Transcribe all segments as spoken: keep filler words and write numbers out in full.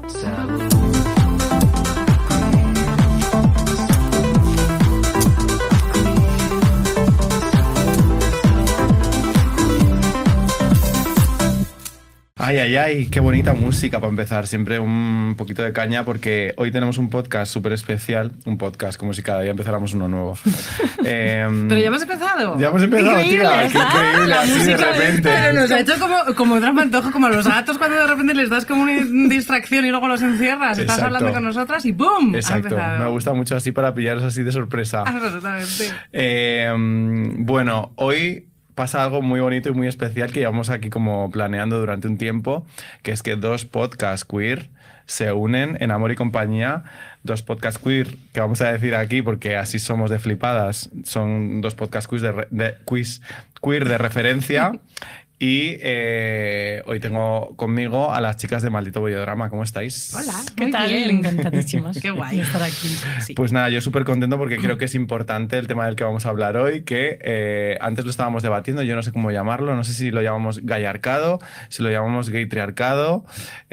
Ay, ay, ay, qué bonita música para empezar. Siempre un poquito de caña porque hoy tenemos un podcast súper especial. Un podcast, como si cada día empezáramos uno nuevo. eh, Pero ya hemos empezado. Ya hemos empezado, increíble, tía. Qué increíble, la así de repente. Pero nos ha hecho como, como drama antojo, como a los gatos cuando de repente les das como una distracción y luego los encierras. Estás Exacto. hablando con nosotras y ¡pum! Exacto, me gusta mucho así para pillaros así de sorpresa. Absolutamente. Eh, bueno, hoy pasa algo muy bonito y muy especial que llevamos aquí como planeando durante un tiempo, que es que dos podcasts queer se unen en Amor y Compañía. Dos podcasts queer que vamos a decir aquí porque así somos de flipadas. Son dos podcasts quiz de, re, de, quiz, queer de referencia. Y eh, hoy tengo conmigo a las chicas de Maldito Bollodrama. ¿Cómo estáis? Hola, ¿qué muy tal? bien. Encantadísimas. Qué guay de estar aquí. Sí. Pues nada, yo súper contento porque creo que es importante el tema del que vamos a hablar hoy, que eh, antes lo estábamos debatiendo, yo no sé cómo llamarlo, no sé si lo llamamos gallarcado, si lo llamamos gaytriarcado.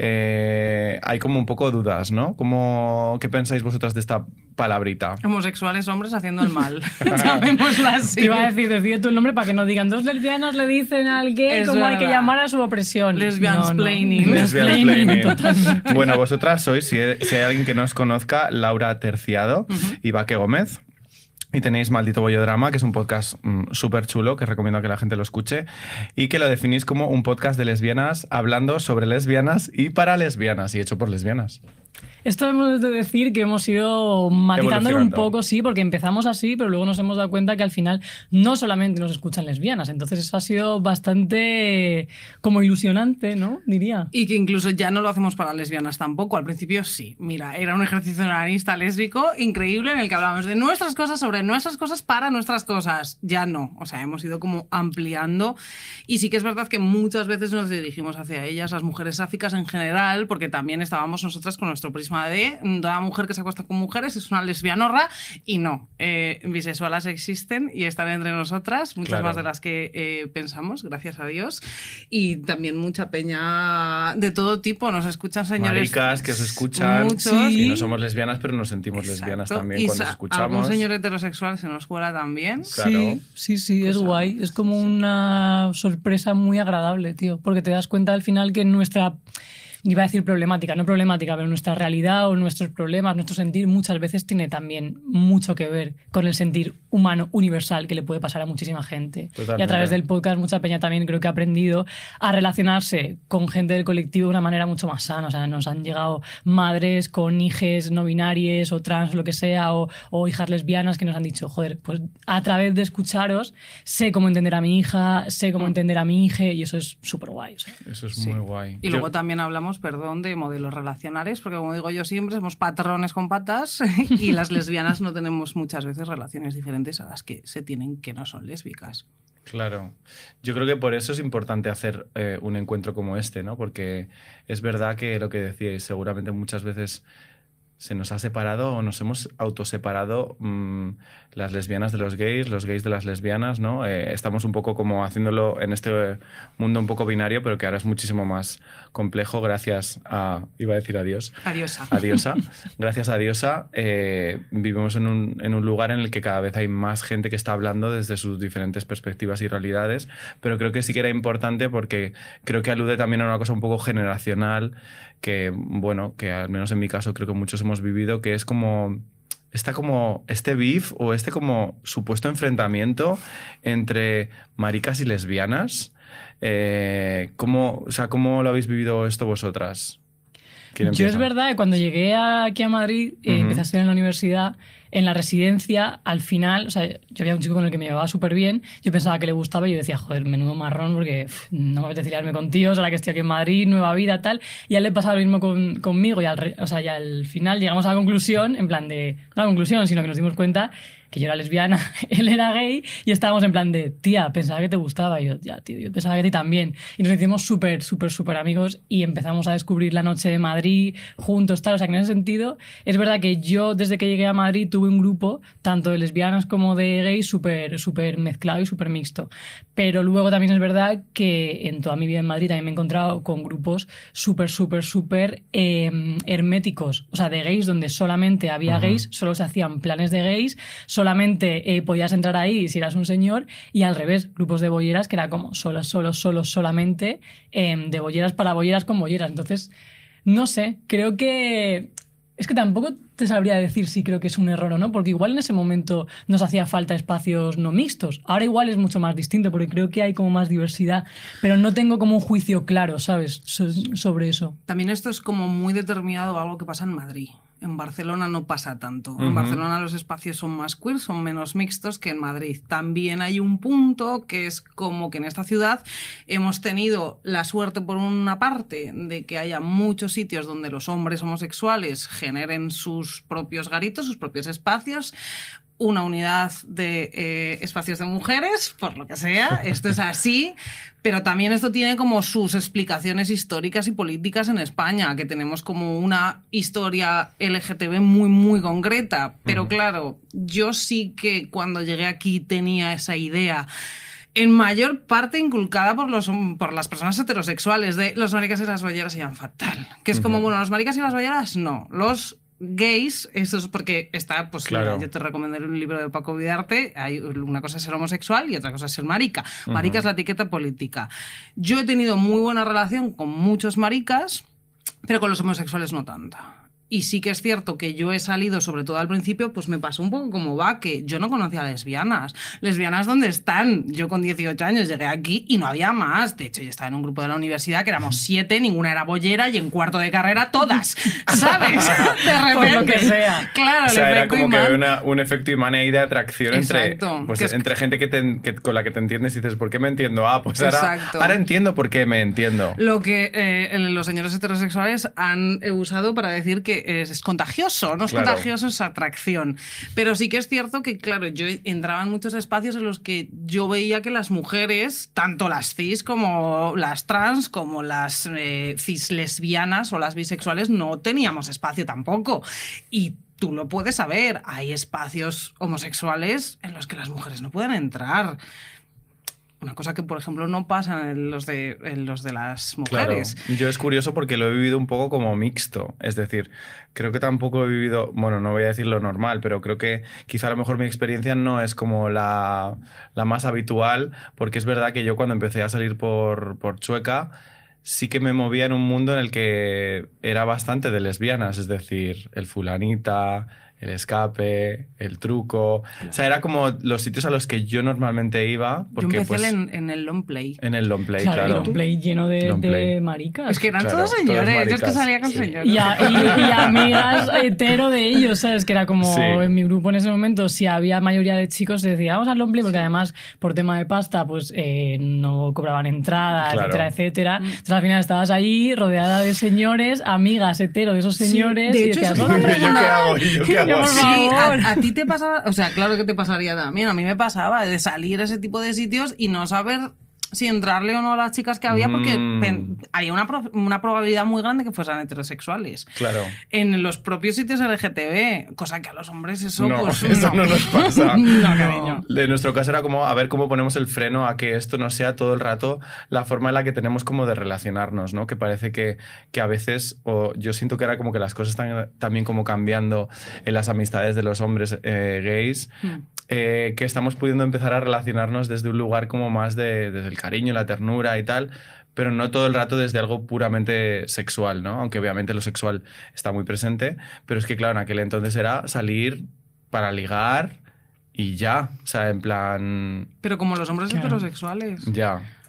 Eh, hay como un poco dudas, ¿no? ¿Cómo, ¿Qué pensáis vosotras de esta palabrita? Homosexuales hombres haciendo el mal. Llamémoslo así. Te iba a decir, decide tu nombre para que no digan dos lesbianas le dicen al gay Es cómo hay que verdad. llamar a su opresión. Lesbiansplaining. No, no. Lesbiansplaining. Totalmente. Bueno, vosotras sois, si, si hay alguien que no os conozca, Laura Terciado Uh-huh. y Baque Gómez. Y tenéis Maldito Bollodrama, que es un podcast mmm, súper chulo, que recomiendo que la gente lo escuche, y que lo definís como un podcast de lesbianas hablando sobre lesbianas y para lesbianas, y hecho por lesbianas. Esto hemos de decir que hemos ido matizándolo un Evolucionando. poco, sí, porque empezamos así, pero luego nos hemos dado cuenta que al final no solamente nos escuchan lesbianas, entonces eso ha sido bastante como ilusionante, ¿no? Diría. Y que incluso ya no lo hacemos para lesbianas tampoco. Al principio sí. Mira, era un ejercicio analista lésbico increíble en el que hablábamos de nuestras cosas sobre nuestras cosas para nuestras cosas. Ya no. O sea, hemos ido como ampliando. Y sí que es verdad que muchas veces nos dirigimos hacia ellas, las mujeres sáficas en general, porque también estábamos nosotras con nuestro prisma de toda mujer que se acuesta con mujeres es una lesbianorra. Y no. Eh, bisexuales existen y están entre nosotras, muchas Claro. más de las que eh, pensamos, gracias a Dios. Y también mucha peña de todo tipo. Nos escuchan señores... Maricas que os escuchan, Muchos. y no somos lesbianas, pero nos sentimos lesbianas Exacto. también Y cuando sa- escuchamos. algún señor heterosexual se nos cuela también. Claro. Sí, sí, sí, es Cosa- guay. Es como una sorpresa muy agradable, tío, porque te das cuenta al final que nuestra, iba a decir problemática, no problemática, pero nuestra realidad o nuestros problemas, nuestro sentir muchas veces tiene también mucho que ver con el sentir humano universal que le puede pasar a muchísima gente. Totalmente. Y a través del podcast mucha peña también creo que ha aprendido a relacionarse con gente del colectivo de una manera mucho más sana. O sea, nos han llegado madres con hijes no binarias o trans, lo que sea, o, o hijas lesbianas que nos han dicho, joder, pues a través de escucharos sé cómo entender a mi hija, sé cómo entender a mi hija, y eso es súper guay. O sea. Eso es Sí. muy guay. Y Yo- luego también hablamos, perdón, de modelos relacionales, porque como digo yo siempre, somos patrones con patas y las lesbianas no tenemos muchas veces relaciones diferentes a las que se tienen que no son lésbicas. Claro. Yo creo que por eso es importante hacer eh, un encuentro como este, ¿no? Porque es verdad que lo que decíais, seguramente muchas veces se nos ha separado o nos hemos autoseparado mmm, las lesbianas de los gays, los gays de las lesbianas, ¿no? Eh, estamos un poco como haciéndolo en este mundo un poco binario, pero que ahora es muchísimo más complejo gracias a, iba a decir a Dios, Adiosa. a Diosa. Gracias a Diosa eh, vivimos en un, en un lugar en el que cada vez hay más gente que está hablando desde sus diferentes perspectivas y realidades, pero creo que sí que era importante porque creo que alude también a una cosa un poco generacional que, bueno, que al menos en mi caso creo que muchos hemos vivido, que es como... Está como este beef o este como supuesto enfrentamiento entre maricas y lesbianas. Eh, ¿cómo, o sea, ¿Cómo lo habéis vivido esto vosotras? ¿Quién Yo es empieza? verdad que cuando llegué aquí a Madrid, eh, Ujú. empecé a estudiar en la universidad, en la residencia, al final, o sea, yo había un chico con el que me llevaba súper bien, yo pensaba que le gustaba y yo decía, joder, menudo marrón, porque pff, no me apetece liarme con tíos, ahora que estoy aquí en Madrid, nueva vida, tal, y a él le pasaba lo mismo con, conmigo, y al, re- o sea, y al final llegamos a la conclusión, en plan de, no a la conclusión, sino que nos dimos cuenta que yo era lesbiana, él era gay, y estábamos en plan de, tía, pensaba que te gustaba. Y yo, ya, tío, yo pensaba que a ti también. Y nos hicimos súper, súper, súper amigos y empezamos a descubrir la noche de Madrid juntos, tal. O sea, que en ese sentido, es verdad que yo, desde que llegué a Madrid, tuve un grupo, tanto de lesbianas como de gays, súper, súper mezclado y súper mixto. Pero luego también es verdad que en toda mi vida en Madrid también me he encontrado con grupos súper, súper, súper eh, herméticos, o sea, de gays, donde solamente había uh-huh. gays, solo se hacían planes de gays, solamente eh, podías entrar ahí si eras un señor, y al revés, grupos de bolleras que era como solo, solo, solo, solamente eh, de bolleras para bolleras con bolleras. Entonces, no sé, creo que... Es que tampoco te sabría decir si creo que es un error o no, porque igual en ese momento nos hacía falta espacios no mixtos. Ahora igual es mucho más distinto, porque creo que hay como más diversidad, pero no tengo como un juicio claro, ¿sabes?, so- sobre eso. También esto es como muy determinado a algo que pasa en Madrid. En Barcelona no pasa tanto. Uh-huh. En Barcelona los espacios son más queer, son menos mixtos que en Madrid. También hay un punto que es como que en esta ciudad hemos tenido la suerte, por una parte, de que haya muchos sitios donde los hombres homosexuales generen sus propios garitos, sus propios espacios, una unidad de eh, espacios de mujeres, por lo que sea, esto es así, pero también esto tiene como sus explicaciones históricas y políticas en España, que tenemos como una historia L G T B muy, muy concreta, pero uh-huh. claro, yo sí que cuando llegué aquí tenía esa idea, en mayor parte inculcada por, los, por las personas heterosexuales, de los maricas y las bolleras se llaman fatal, que es uh-huh. como, bueno, los maricas y las bolleras no, los gays, eso es porque está, pues claro. mira, yo te recomendaré un libro de Paco Vidarte, hay una cosa es ser homosexual y otra cosa es ser marica. Marica uh-huh. es la etiqueta política. Yo he tenido muy buena relación con muchos maricas, pero con los homosexuales no tanta. Y sí que es cierto que yo he salido, sobre todo al principio, pues me pasó un poco como va, que yo no conocía a lesbianas. ¿Lesbianas dónde están? Yo con dieciocho años llegué aquí y no había más. De hecho, yo estaba en un grupo de la universidad que éramos siete, ninguna era bollera y en cuarto de carrera todas, ¿sabes? De repente. Por lo que sea. Claro, o sea, el era efecto como imán. que había una, un efecto imán ahí de atracción entre, pues, es... entre gente que te, que, con la que te entiendes y dices, ¿por qué me entiendo? Ah, pues ahora, ahora entiendo por qué me entiendo. Lo que eh, los señores heterosexuales han usado para decir que es, es contagioso. No es claro. contagioso, es atracción. Pero sí que es cierto que, claro, yo entraba en muchos espacios en los que yo veía que las mujeres, tanto las cis como las trans, como las eh, cis lesbianas o las bisexuales, no teníamos espacio tampoco. Y tú lo puedes saber, hay espacios homosexuales en los que las mujeres no pueden entrar. Una cosa que, por ejemplo, no pasa en los de, en los de las mujeres. Claro. Yo es curioso porque lo he vivido un poco como mixto. Es decir, creo que tampoco he vivido, bueno, no voy a decir lo normal, pero creo que quizá a lo mejor mi experiencia no es como la, la más habitual, porque es verdad que yo cuando empecé a salir por, por Chueca, sí que me movía en un mundo en el que era bastante de lesbianas, es decir, el fulanita, el escape, el truco. O sea, era como los sitios a los que yo normalmente iba. Porque, yo empecé pues, en, en el long play. En el long play, claro. claro. El long play lleno de, long play. de maricas. Es que eran claro, todos señores. todos yo es que salía con sí. señores. Y, a, y, y amigas hetero de ellos, ¿sabes? Que era como sí. en mi grupo en ese momento, si había mayoría de chicos, decía, vamos al long play, porque además, por tema de pasta, pues eh, no cobraban entrada, claro. etcétera, etcétera. Entonces al final estabas ahí rodeada de señores, amigas hetero de esos señores. Sí, de y hecho, decías, ¿yo qué hago? ¿Yo qué hago? Sí, a, a ti te pasaba, o sea, claro que te pasaría también, a mí me pasaba de salir a ese tipo de sitios y no saber si entrarle o no a las chicas que había, porque mm. había una, pro, una probabilidad muy grande que fueran heterosexuales. Claro. En los propios sitios L G T B, cosa que a los hombres eso, no, pues eso no. no nos pasa. no, cariño. De nuestro caso era como a ver cómo ponemos el freno a que esto no sea todo el rato la forma en la que tenemos como de relacionarnos, ¿no? Que parece que, que a veces, o yo siento que era como que las cosas están también como cambiando en las amistades de los hombres eh, gays, mm. eh, que estamos pudiendo empezar a relacionarnos desde un lugar como más de, desde el cariño, la ternura y tal, pero no todo el rato desde algo puramente sexual, ¿no? Aunque obviamente lo sexual está muy presente, pero es que claro, en aquel entonces era salir para ligar y ya, o sea, en plan... Pero como los hombres claro. heterosexuales. Ya.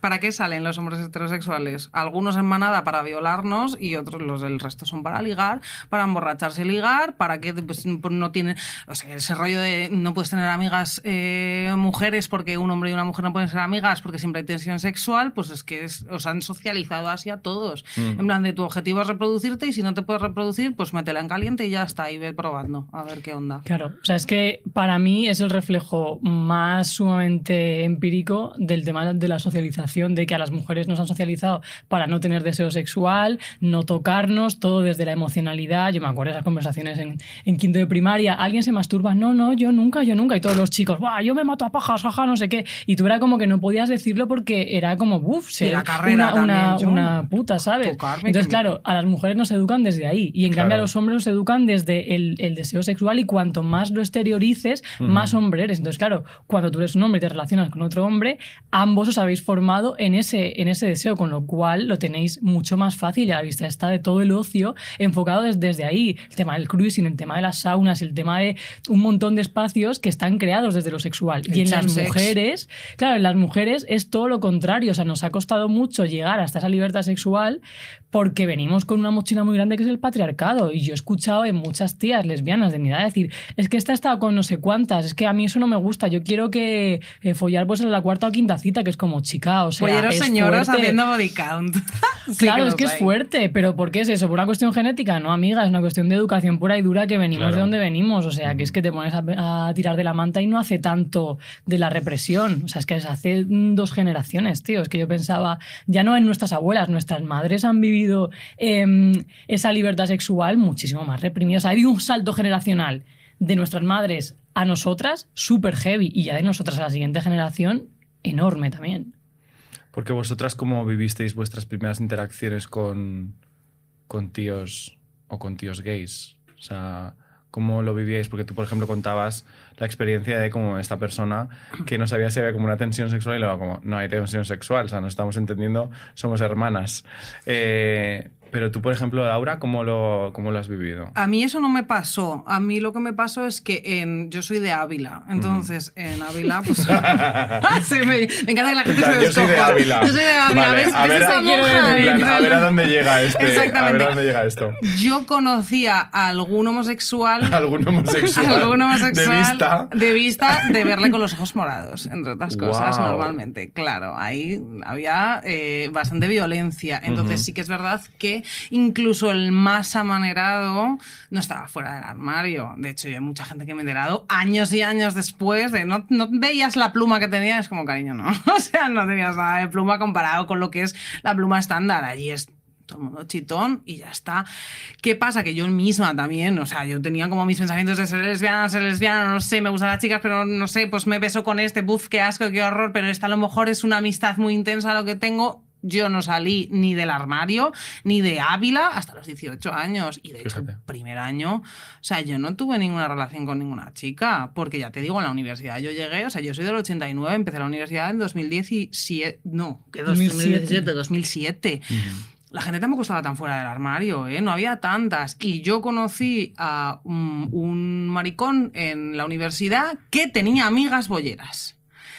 ¿Para qué salen los hombres heterosexuales? Algunos en manada para violarnos y otros, los del resto, son para ligar, para emborracharse y ligar, para que pues, no tienen... O sea, ese rollo de no puedes tener amigas eh, mujeres porque un hombre y una mujer no pueden ser amigas porque siempre hay tensión sexual, pues es que es, os han socializado así a todos. Mm. En plan de tu objetivo es reproducirte y si no te puedes reproducir, pues métela en caliente y ya está, y ve probando a ver qué onda. Claro, o sea, es que para mí es el reflejo más sumamente empírico del tema de la socialización, de que a las mujeres nos han socializado para no tener deseo sexual, no tocarnos, todo desde la emocionalidad. Yo me acuerdo de esas conversaciones en, en quinto de primaria, alguien se masturba, no, no, yo nunca, yo nunca, y todos los chicos, ¡buah, yo me mato a pajas, jaja, no sé qué! Y tú era como que no podías decirlo porque era como, uff, la carrera una, también, una, una puta, ¿sabes? Tocarme, Entonces, claro, a las mujeres nos educan desde ahí, y en claro. cambio a los hombres nos educan desde el, el deseo sexual, y cuanto más lo exteriorices, uh-huh. más hombre eres. Entonces, claro, cuando tú eres un hombre y te relacionas con otro hombre, ambos os habéis formado en ese, en ese deseo, con lo cual lo tenéis mucho más fácil, y a la vista está de todo el ocio enfocado desde, desde ahí. El tema del cruising, el tema de las saunas, el tema de un montón de espacios que están creados desde lo sexual. El y en las sex. mujeres, claro, en las mujeres es todo lo contrario. O sea, nos ha costado mucho llegar hasta esa libertad sexual porque venimos con una mochila muy grande que es el patriarcado. Y yo he escuchado en muchas tías lesbianas de mi edad decir, es que esta ha estado con no sé cuántas, es que a mí eso no me gusta, yo quiero que eh, follar pues en la cuarta o quinta cita, que es como, chica, o sea, Polleros es señoros fuerte. haciendo body count. Sí, claro, que es que es fuerte, pero ¿por qué es eso? ¿Por una cuestión genética? No, amiga, es una cuestión de educación pura y dura, que venimos claro. de donde venimos. O sea, que es que te pones a, a tirar de la manta y no hace tanto de la represión. O sea, es que hace dos generaciones, tío. Es que yo pensaba, ya no en nuestras abuelas, nuestras madres han vivido eh, esa libertad sexual muchísimo más reprimida. O sea, ha habido un salto generacional de nuestras madres a nosotras súper heavy, y ya de nosotras a la siguiente generación enorme también. Porque vosotras, ¿cómo vivisteis vuestras primeras interacciones con, con tíos o con tíos gays? O sea, ¿cómo lo vivíais? Porque tú, por ejemplo, contabas la experiencia de como esta persona que no sabía si había como una tensión sexual, y luego como, no hay tensión sexual, o sea, nos estamos entendiendo, somos hermanas. Eh, pero tú, por ejemplo, Laura, ¿cómo lo, cómo lo has vivido? A mí eso no me pasó. A mí lo que me pasó es que en, yo soy de Ávila, entonces mm. en Ávila, pues... sí, me, me encanta que la gente plan, se yo soy de Ávila. Yo soy de Ávila. Vale, ¿Ves? a, ver, ¿Ves a, plan, a ver a dónde llega este. Exactamente. A ver a dónde llega esto. Yo conocía a algún homosexual... ¿Algún homosexual? ¿Algún homosexual? De vista. De vista, de verle con los ojos morados, entre otras cosas, wow. normalmente. Claro, ahí había eh, bastante violencia. Entonces uh-huh. sí que es verdad que incluso el más amanerado no estaba fuera del armario. De hecho, hay mucha gente que me he enterado años y años después de no, no veías la pluma que tenía, es como, cariño, no. O sea, no tenías nada de pluma comparado con lo que es la pluma estándar. Allí es todo el mundo chitón y ya está. ¿Qué pasa? Que yo misma también, o sea, yo tenía como mis pensamientos de ser lesbiana, ser lesbiana, no sé, me gustan las chicas, pero no sé, pues me beso con este, buf, qué asco, qué horror, pero esta a lo mejor es una amistad muy intensa lo que tengo. Yo no salí ni del armario, ni de Ávila hasta los dieciocho años. Y de hecho, el primer año, o sea, yo no tuve ninguna relación con ninguna chica, porque ya te digo, en la universidad yo llegué, o sea, yo soy del ochenta y nueve, empecé la universidad en dos mil diecisiete, no, que dos mil diecisiete, dos mil siete. Uh-huh. La gente tampoco estaba tan fuera del armario, ¿eh? No había tantas. Y yo conocí a un, un maricón en la universidad que tenía amigas bolleras.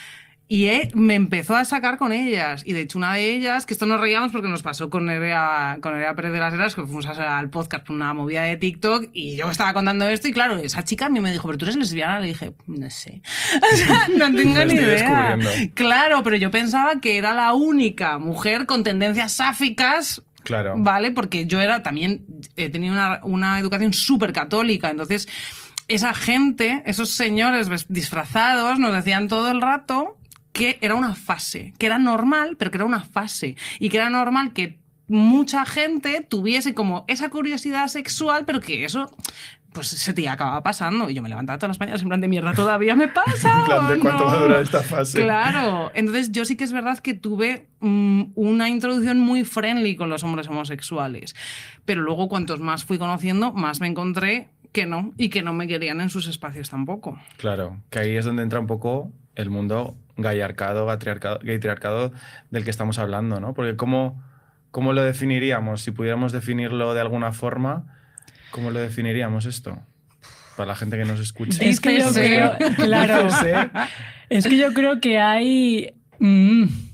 Y eh, me empezó a sacar con ellas. Y de hecho, una de ellas, que esto nos reíamos porque nos pasó con Nerea, con Nerea Pérez de las Heras, que fuimos al podcast por una movida de TikTok, y yo estaba contando esto, y claro, esa chica a mí me dijo, ¿pero tú eres lesbiana? Le dije, no sé. O sea, no tengo ni idea. Claro, pero yo pensaba que era la única mujer con tendencias sáficas. Claro. ¿Vale? Porque yo era también, he tenido una, una educación súper católica, entonces esa gente, esos señores disfrazados, nos decían todo el rato que era una fase, que era normal, pero que era una fase, y que era normal que mucha gente tuviese como esa curiosidad sexual, pero que eso pues se te acababa pasando. Y yo me levantaba todas las mañanas en plan de mierda, ¿todavía me pasa? En plan de cuánto no? va a durar esta fase. Claro. Entonces yo sí que es verdad que tuve um, una introducción muy friendly con los hombres homosexuales. Pero luego cuantos más fui conociendo, más me encontré que no, y que no me querían en sus espacios tampoco. Claro, que ahí es donde entra un poco el mundo gayarcado, gatriarcado, gaytriarcado del que estamos hablando, ¿no? Porque ¿cómo, cómo lo definiríamos? Si pudiéramos definirlo de alguna forma, ¿cómo lo definiríamos esto? Para la gente que nos escucha. Es que yo creo, claro, es que yo creo que hay... Mm,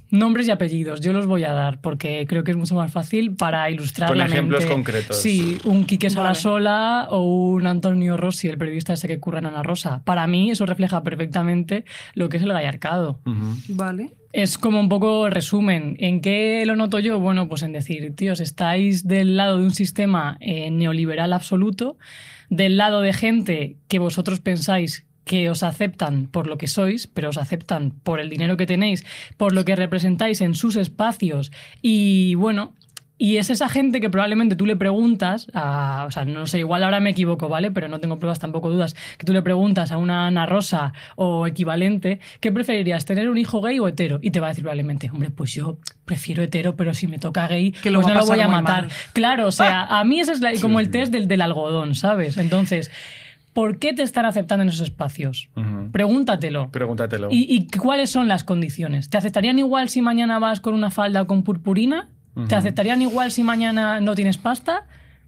Nombres y apellidos, yo los voy a dar porque creo que es mucho más fácil para ilustrar Con la ejemplos mente. concretos. Sí, un Quique Vale. Solasola o un Antonio Rossi, el periodista ese que curra en Ana Rosa. Para mí eso refleja perfectamente lo que es el gallarcado. Ujú. Vale. Es como un poco el resumen. ¿En qué lo noto yo? Bueno, pues en decir, tíos, estáis del lado de un sistema eh, neoliberal absoluto, del lado de gente que vosotros pensáis que os aceptan por lo que sois, pero os aceptan por el dinero que tenéis, por lo que representáis en sus espacios. Y bueno, y es esa gente que probablemente tú le preguntas, a, o sea, no sé, igual ahora me equivoco, ¿vale? Pero no tengo pruebas, tampoco dudas, que tú le preguntas a una Ana Rosa o equivalente, ¿qué preferirías, tener un hijo gay o hetero? Y te va a decir probablemente, hombre, pues yo prefiero hetero, pero si me toca gay, Que lo pues va a no lo voy pasar a muy matar. mal. Claro, o sea, a mí ese es la- como el sí. test del, del algodón, ¿sabes? Entonces, ¿por qué te están aceptando en esos espacios? Ujú. Pregúntatelo. Pregúntatelo. ¿Y, y cuáles son las condiciones? ¿Te aceptarían igual si mañana vas con una falda o con purpurina? ¿Te Ujú. aceptarían igual si mañana no tienes pasta?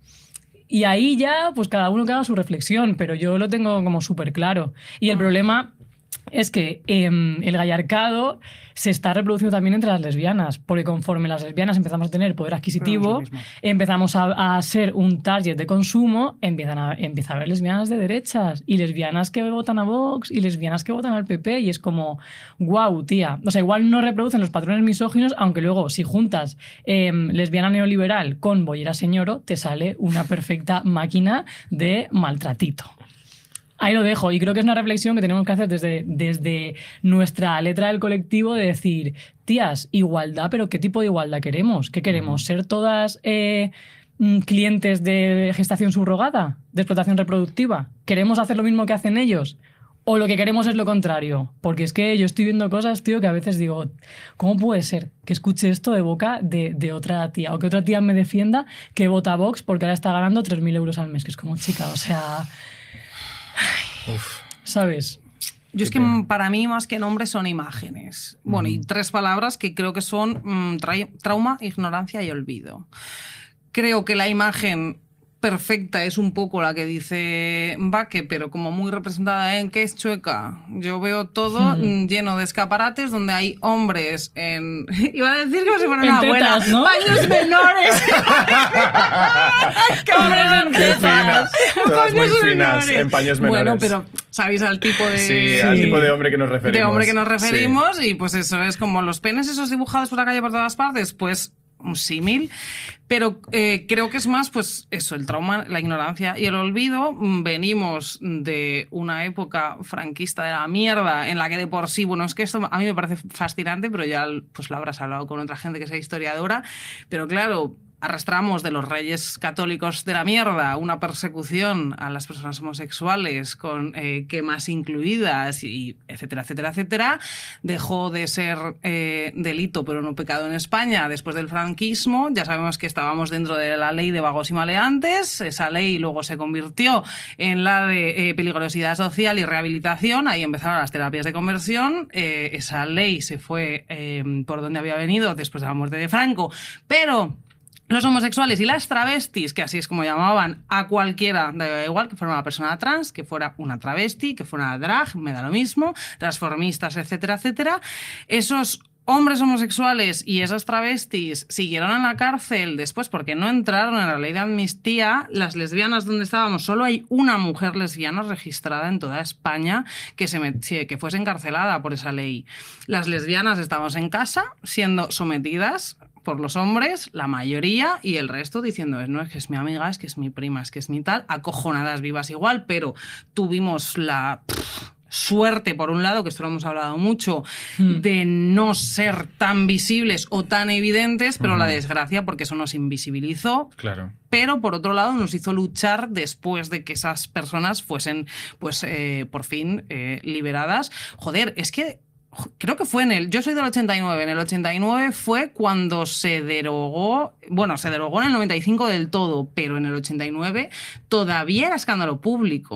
Y ahí ya, pues cada uno que haga su reflexión, pero yo lo tengo como súper claro. Y el problema es que em, el gallarcado se está reproduciendo también entre las lesbianas, porque conforme las lesbianas empezamos a tener poder adquisitivo, mismo. empezamos a, a ser un target de consumo, empiezan a, empieza a haber lesbianas de derechas y lesbianas que votan a Vox y lesbianas que votan al P P y es como, wow, tía. O sea, igual no reproducen los patrones misóginos, aunque luego si juntas em, lesbiana neoliberal con bollera señoro, te sale una perfecta máquina de maltratito. Ahí lo dejo y creo que es una reflexión que tenemos que hacer desde, desde nuestra letra del colectivo de decir, tías, igualdad, pero ¿qué tipo de igualdad queremos? ¿Qué queremos? ¿Ser todas eh, mm, clientes de gestación subrogada, de explotación reproductiva? ¿Queremos hacer lo mismo que hacen ellos? ¿O lo que queremos es lo contrario? Porque es que yo estoy viendo cosas, tío, que a veces digo, ¿cómo puede ser que escuche esto de boca de, de otra tía? O que otra tía me defienda que vota Vox porque ahora está ganando tres mil euros al mes, que es como, chica, o sea... Uf. ¿Sabes? Yo es que mm, para mí más que nombres son imágenes. Bueno, y tres palabras que creo que son mm, tra- trauma, ignorancia y olvido. Creo que la imagen perfecta es un poco la que dice Baque, pero como muy representada en que es chueca. Yo veo todo Hmm. mm, lleno de escaparates donde hay hombres en... Iba a decir como si fuera En una abuela. tetas, ¿no? Paños menores. ¡Qué hombres en Qué tetas! finas. Todas muy Paños finas, menores. en paños menores. Bueno, pero ¿sabéis al tipo de... Sí, al Sí. tipo de hombre que nos referimos. de hombre que nos Sí. referimos y pues eso es como los penes esos dibujados por la calle por todas partes, pues un símil, pero eh, creo que es más pues eso, el trauma, la ignorancia y el olvido. Mm, venimos de una época franquista de la mierda en la que de por sí, bueno, es que esto a mí me parece fascinante, pero ya pues lo habrás hablado con otra gente que sea historiadora, pero claro, arrastramos de los reyes católicos de la mierda una persecución a las personas homosexuales con eh, quemas incluidas y etcétera, etcétera, etcétera. Dejó de ser eh, delito pero no pecado en España después del franquismo. Ya sabemos que estábamos dentro de la ley de vagos y maleantes. Esa ley luego se convirtió en la de eh, peligrosidad social y rehabilitación. Ahí empezaron las terapias de conversión. Eh, esa ley se fue eh, por donde había venido después de la muerte de Franco. Pero los homosexuales y las travestis, que así es como llamaban a cualquiera, da igual que fuera una persona trans, que fuera una travesti, que fuera drag, me da lo mismo, transformistas, etcétera, etcétera, esos hombres homosexuales y esas travestis siguieron en la cárcel después porque no entraron en la ley de amnistía. Las lesbianas donde estábamos, solo hay una mujer lesbiana registrada en toda España que, se met- que fuese encarcelada por esa ley. Las lesbianas estábamos en casa siendo sometidas por los hombres, la mayoría, y el resto diciendo, no, es que es mi amiga, es que es mi prima, es que es mi tal, acojonadas vivas igual, pero tuvimos la pff, suerte, por un lado, que esto lo hemos hablado mucho, Hmm. de no ser tan visibles o tan evidentes, pero Ujú. la desgracia, porque eso nos invisibilizó, Claro. pero por otro lado nos hizo luchar después de que esas personas fuesen, pues, eh, por fin eh, liberadas. Joder, es que creo que fue en el... Yo soy del ochenta y nueve. En el ochenta y nueve fue cuando se derogó... Bueno, se derogó en el noventa y cinco del todo, pero en el ochenta y nueve todavía era escándalo público.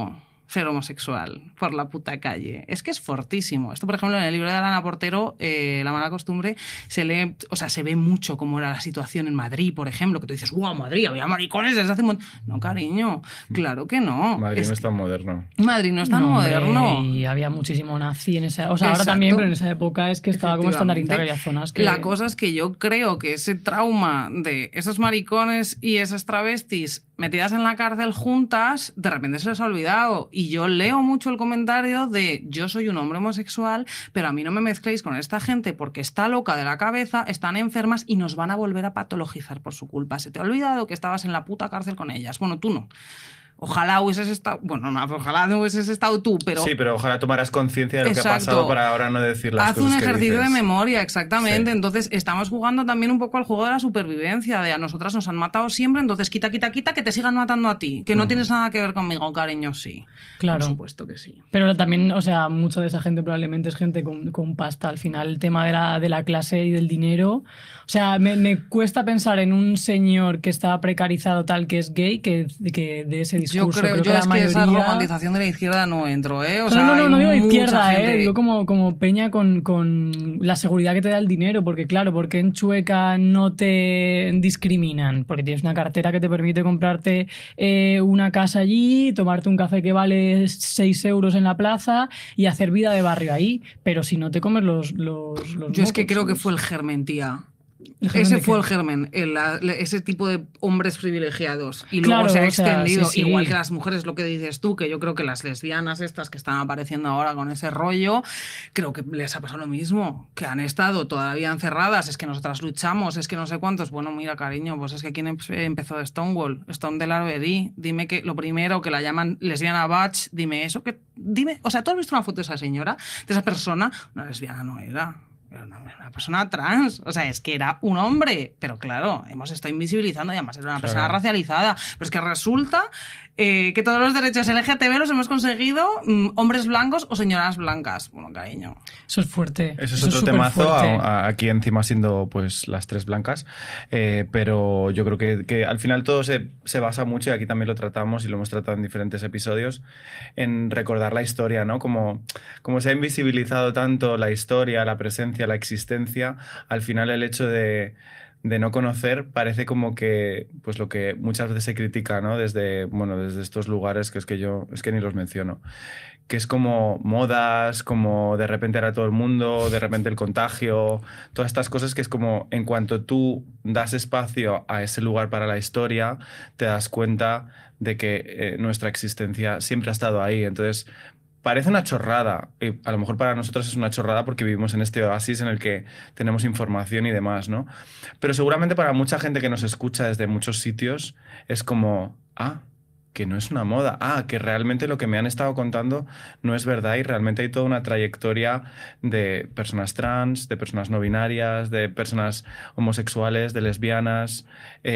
ser homosexual por la puta calle. Es que es fortísimo. Esto, por ejemplo, en el libro de Alana Portero, eh, La mala costumbre, se lee, o sea, se ve mucho cómo era la situación en Madrid, por ejemplo, que tú dices, ¡guau, Madrid, había maricones desde hace un montón! No, cariño, claro que no. Madrid es no es tan moderno. Madrid no es tan No, hombre, moderno. y había muchísimo nazi en esa... O sea, ahora Exacto. también, pero en esa época es que estaba como Efectivamente. estandarizado, había zonas que... La cosa es que yo creo que ese trauma de esos maricones y esas travestis metidas en la cárcel juntas, de repente se les ha olvidado. Y yo leo mucho el comentario de yo soy un hombre homosexual, pero a mí no me mezcléis con esta gente porque está loca de la cabeza, están enfermas y nos van a volver a patologizar por su culpa. Se te ha olvidado que estabas en la puta cárcel con ellas. Bueno, tú no. Ojalá hubieses estado... Bueno, no, ojalá no hubieses estado tú, pero... Sí, pero ojalá tomaras conciencia de lo Exacto. que ha pasado para ahora no decir las Haz cosas un que ejercicio dices. de memoria, exactamente. Sí. Entonces, estamos jugando también un poco al juego de la supervivencia, de a nosotras nos han matado siempre, entonces quita, quita, quita, que te sigan matando a ti, que no Ujú. tienes nada que ver conmigo, cariño, sí. Claro. Por supuesto que sí. Pero también, o sea, mucha de esa gente probablemente es gente con, con pasta. Al final, el tema de la, de la clase y del dinero. O sea, me, me cuesta pensar en un señor que está precarizado tal que es gay, que, que de ese Yo discurso. creo, yo que es la que esa mayoría... romantización de la izquierda no entro, ¿eh? O No, sea, no, no, hay no digo de mucha izquierda, gente- eh, digo como, como peña con, con la seguridad que te da el dinero, porque claro, porque en Chueca no te discriminan, porque tienes una cartera que te permite comprarte eh, una casa allí, tomarte un café que vale seis euros en la plaza y hacer vida de barrio ahí, pero si no te comes los... los, los Yo es que mocos, creo que ¿sabes? fue el germen, tía. ¿El germen Ese de fue qué? el germen, el- la- la- ese tipo de hombres privilegiados. Y luego Claro, se ha o sea, extendido, sí, sí. igual que las mujeres, lo que dices tú, que yo creo que las lesbianas estas que están apareciendo ahora con ese rollo, creo que les ha pasado lo mismo, que han estado todavía encerradas, es que nosotras luchamos, es que no sé cuántos. Bueno, mira, cariño, pues es que ¿quién em- empezó de Stonewall? Stone de Larverí. Dime que lo primero, que la llaman lesbiana Batch, dime eso, que dime, o sea, ¿tú has visto una foto de esa señora, de esa persona? Una lesbiana no era. Era una, una persona trans, o sea, es que era un hombre, pero claro, hemos estado invisibilizando y además era una Claro. persona racializada, pero es que resulta eh, que todos los derechos L G T B los hemos conseguido mm, hombres blancos o señoras blancas. Bueno, cariño. Eso es fuerte. Eso es Eso otro súper temazo, fuerte. a- a- aquí encima siendo pues las tres blancas, eh, pero yo creo que, que al final todo se, se basa mucho, y aquí también lo tratamos y lo hemos tratado en diferentes episodios, en recordar la historia, ¿no? Como, como se ha invisibilizado tanto la historia, la presencia, la existencia, al final el hecho de, de no conocer parece como que, pues lo que muchas veces se critica, ¿no? Desde, bueno, desde estos lugares que es que yo, es que ni los menciono, que es como modas, como de repente era todo el mundo, de repente el contagio, todas estas cosas que es como en cuanto tú das espacio a ese lugar para la historia, te das cuenta de que eh, nuestra existencia siempre ha estado ahí. Entonces, parece una chorrada, y a lo mejor para nosotros es una chorrada porque vivimos en este oasis en el que tenemos información y demás, ¿no? Pero seguramente para mucha gente que nos escucha desde muchos sitios es como, ah, que no es una moda, ah, que realmente lo que me han estado contando no es verdad y realmente hay toda una trayectoria de personas trans, de personas no binarias, de personas homosexuales, de lesbianas,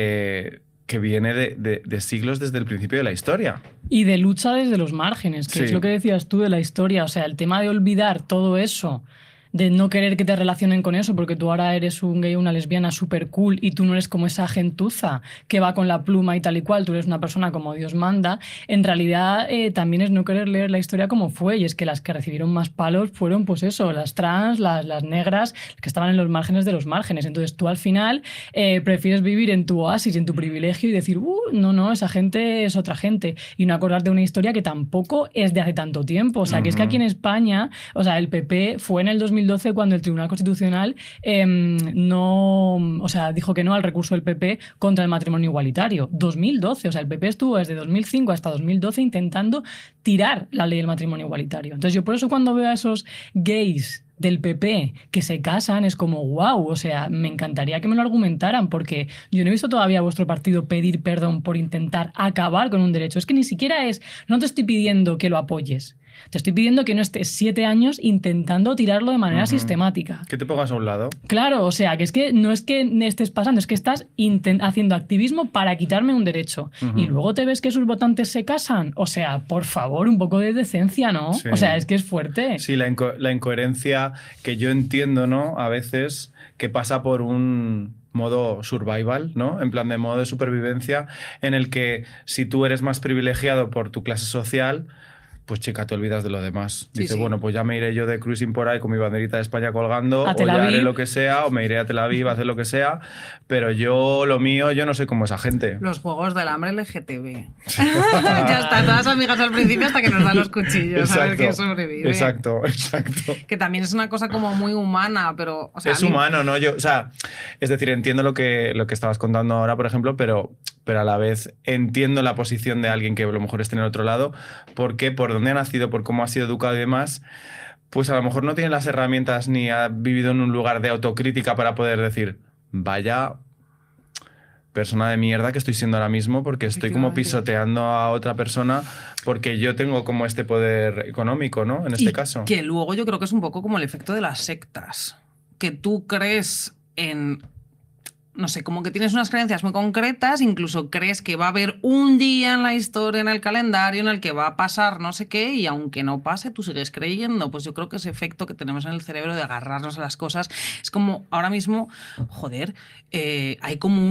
eh, que viene de, de- de siglos desde el principio de la historia. Y de lucha desde los márgenes, que Sí. es lo que decías tú de la historia. O sea, el tema de olvidar todo eso, de no querer que te relacionen con eso, porque tú ahora eres un gay o una lesbiana súper cool y tú no eres como esa gentuza que va con la pluma y tal y cual, tú eres una persona como Dios manda. En realidad eh, también es no querer leer la historia como fue, y es que las que recibieron más palos fueron pues eso, las trans, las, las negras, que estaban en los márgenes de los márgenes. Entonces tú al final eh, prefieres vivir en tu oasis, en tu privilegio y decir, uh, no, no, esa gente es otra gente, y no acordarte de una historia que tampoco es de hace tanto tiempo. O sea, que es que aquí en España, o sea, el P P fue en el dos mil doce cuando el Tribunal Constitucional eh, no, o sea, dijo que no al recurso del P P contra el matrimonio igualitario. dos mil doce, o sea, el P P estuvo desde dos mil cinco hasta dos mil doce intentando tirar la ley del matrimonio igualitario. Entonces yo por eso cuando veo a esos gays del P P que se casan es como wow, o sea, me encantaría que me lo argumentaran, porque yo no he visto todavía a vuestro partido pedir perdón por intentar acabar con un derecho. Es que ni siquiera es, no te estoy pidiendo que lo apoyes, te estoy pidiendo que no estés siete años intentando tirarlo de manera Ujú. sistemática. Que te pongas a un lado. Claro, o sea, que es que no es que estés pasando, es que estás inten- haciendo activismo para quitarme un derecho. Ujú. Y luego te ves que sus votantes se casan. O sea, por favor, un poco de decencia, ¿no? Sí. O sea, es que es fuerte. Sí, la, inco- la incoherencia que yo entiendo, ¿no? A veces que pasa por un modo survival, ¿no? En plan de modo de supervivencia, en el que si tú eres más privilegiado por tu clase social, pues chica, te olvidas de lo demás. Sí, Dice, sí. bueno, pues ya me iré yo de cruising por ahí con mi banderita de España colgando, A o Tel ya haré Aviv. lo que sea, o me iré a Tel Aviv a hacer lo que sea, pero yo, lo mío, yo no soy como esa gente. Los juegos del hambre L G T B. Ya está, todas amigas al principio hasta que nos dan los cuchillos a ver quién sobrevive. Exacto, exacto. Que también es una cosa como muy humana, pero... O sea, Es a mí- humano, ¿no? Yo, o sea, es decir, entiendo lo que, lo que estabas contando ahora, por ejemplo, pero, pero a la vez entiendo la posición de alguien que a lo mejor esté en el otro lado, porque por dónde ha nacido, por cómo ha sido educado y demás, pues a lo mejor no tiene las herramientas ni ha vivido en un lugar de autocrítica para poder decir, vaya persona de mierda que estoy siendo ahora mismo porque estoy como Efectivamente. pisoteando a otra persona porque yo tengo como este poder económico, ¿no? En este y caso. que luego yo creo que es un poco como el efecto de las sectas. Que tú crees en... No sé, como que tienes unas creencias muy concretas, incluso crees que va a haber un día en la historia, en el calendario, en el que va a pasar no sé qué, y aunque no pase, tú sigues creyendo. Pues yo creo que ese efecto que tenemos en el cerebro de agarrarnos a las cosas es como ahora mismo, joder, eh, hay como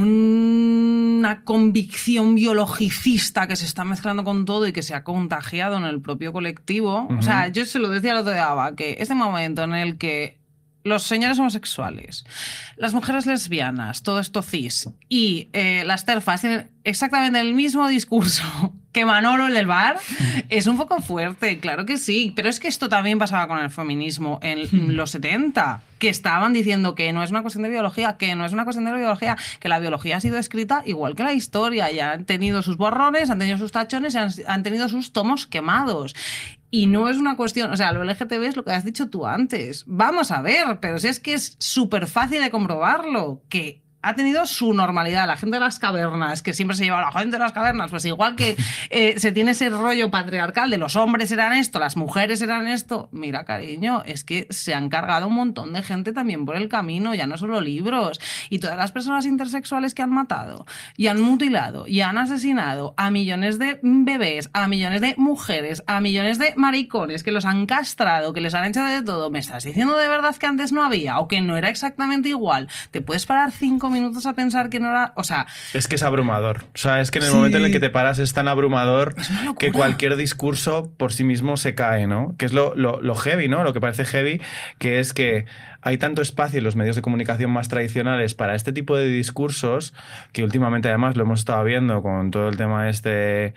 un- una convicción biologicista que se está mezclando con todo y que se ha contagiado en el propio colectivo. Ujú. O sea, yo se lo decía el otro día a Ava, que este momento en el que los señores homosexuales, las mujeres lesbianas, todo esto cis, y eh, las TERFas tienen exactamente el mismo discurso que Manolo en el bar, es un poco fuerte, claro que sí, pero es que esto también pasaba con el feminismo en los setenta, que estaban diciendo que no es una cuestión de biología, que no es una cuestión de biología, que la biología ha sido escrita igual que la historia, y han tenido sus borrones, han tenido sus tachones, y han, han tenido sus tomos quemados. Y no es una cuestión, o sea, lo L G T B es lo que has dicho tú antes. Vamos a ver, pero si es que es súper fácil de comprobarlo, que ha tenido su normalidad. La gente de las cavernas, que siempre se lleva a la gente de las cavernas, pues igual que eh, se tiene ese rollo patriarcal de los hombres eran esto, las mujeres eran esto. Mira, cariño, es que se han cargado un montón de gente también por el camino, ya no solo libros. Y todas las personas intersexuales que han matado, y han mutilado, y han asesinado a millones de bebés, a millones de mujeres, a millones de maricones, que los han castrado, que les han hecho de todo. ¿Me estás diciendo de verdad que antes no había o que no era exactamente igual? ¿Te puedes parar cinco minutos a pensar que no era...? O sea... Es que es abrumador. O sea, es que en el Sí. momento en el que te paras es tan abrumador Es una locura. que cualquier discurso por sí mismo se cae, ¿no? Que es lo, lo, lo heavy, ¿no? Lo que parece heavy, que es que hay tanto espacio en los medios de comunicación más tradicionales para este tipo de discursos, que últimamente además lo hemos estado viendo con todo el tema este,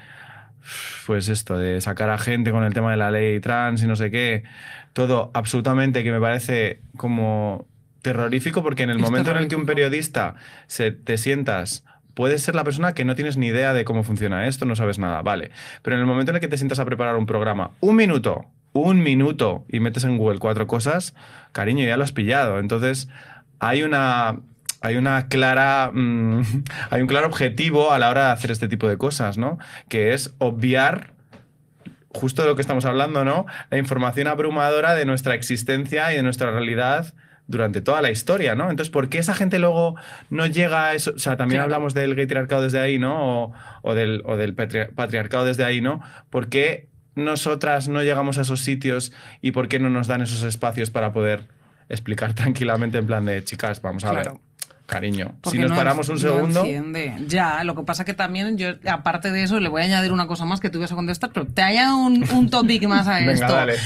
pues esto, de sacar a gente con el tema de la ley trans y no sé qué, todo absolutamente que me parece como terrorífico, porque en el Es momento en el que un terrorífico. periodista se, te sientas, puedes ser la persona que no tienes ni idea de cómo funciona esto, no sabes nada, vale, pero en el momento en el que te sientas a preparar un programa, un minuto, un minuto, y metes en Google cuatro cosas, cariño, ya lo has pillado. Entonces, hay una... Hay una clara, mmm, hay un claro objetivo a la hora de hacer este tipo de cosas, ¿no? Que es obviar justo de lo que estamos hablando, ¿no? La información abrumadora de nuestra existencia y de nuestra realidad durante toda la historia, ¿no? Entonces, ¿por qué esa gente luego no llega a eso? O sea, también Claro. hablamos del gay-triarcado desde ahí, ¿no? O, o del, o del patri- patriarcado desde ahí, ¿no? ¿Por qué nosotras no llegamos a esos sitios y por qué no nos dan esos espacios para poder explicar tranquilamente en plan de, chicas, vamos a Claro. ver, cariño, Porque si nos no paramos enci- un no segundo... enciende. Ya, lo que pasa que también yo, aparte de eso, le voy a añadir una cosa más que tú ibas a contestar, pero te añado un, un topic más a Venga, esto. dale.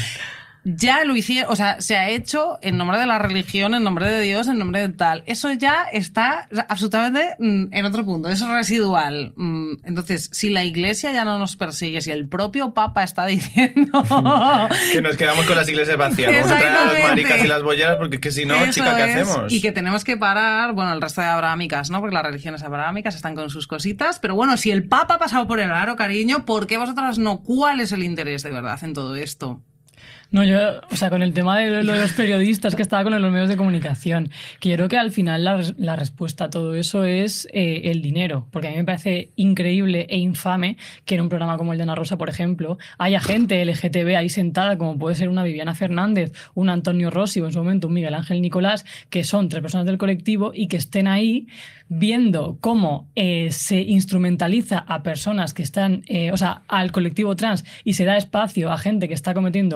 Ya lo hicieron, o sea, se ha hecho en nombre de la religión, en nombre de Dios, en nombre de tal. Eso ya está absolutamente mm, en otro punto, eso es residual. Mm, entonces, si la iglesia ya no nos persigue, si el propio Papa está diciendo... Que nos quedamos con las iglesias vacías. Vamos a traer a los Exactamente. maricas y las bolleras porque es que si no, Eso chica, ¿qué es, hacemos? Y que tenemos que parar, bueno, el resto de abrahámicas, ¿no? Porque las religiones abrahámicas están con sus cositas. Pero bueno, si el Papa ha pasado por el aro, cariño, ¿por qué vosotras no? ¿Cuál es el interés de verdad en todo esto? No, yo, o sea, con el tema de lo de los periodistas que estaba con los medios de comunicación, que yo creo que al final la, res- la respuesta a todo eso es eh, el dinero, porque a mí me parece increíble e infame que en un programa como el de Ana Rosa, por ejemplo, haya gente L G T B ahí sentada, como puede ser una Viviana Fernández, un Antonio Rossi o en su momento un Miguel Ángel Nicolás, que son tres personas del colectivo y que estén ahí viendo cómo eh, se instrumentaliza a personas que están, eh, o sea, al colectivo trans y se da espacio a gente que está cometiendo fraude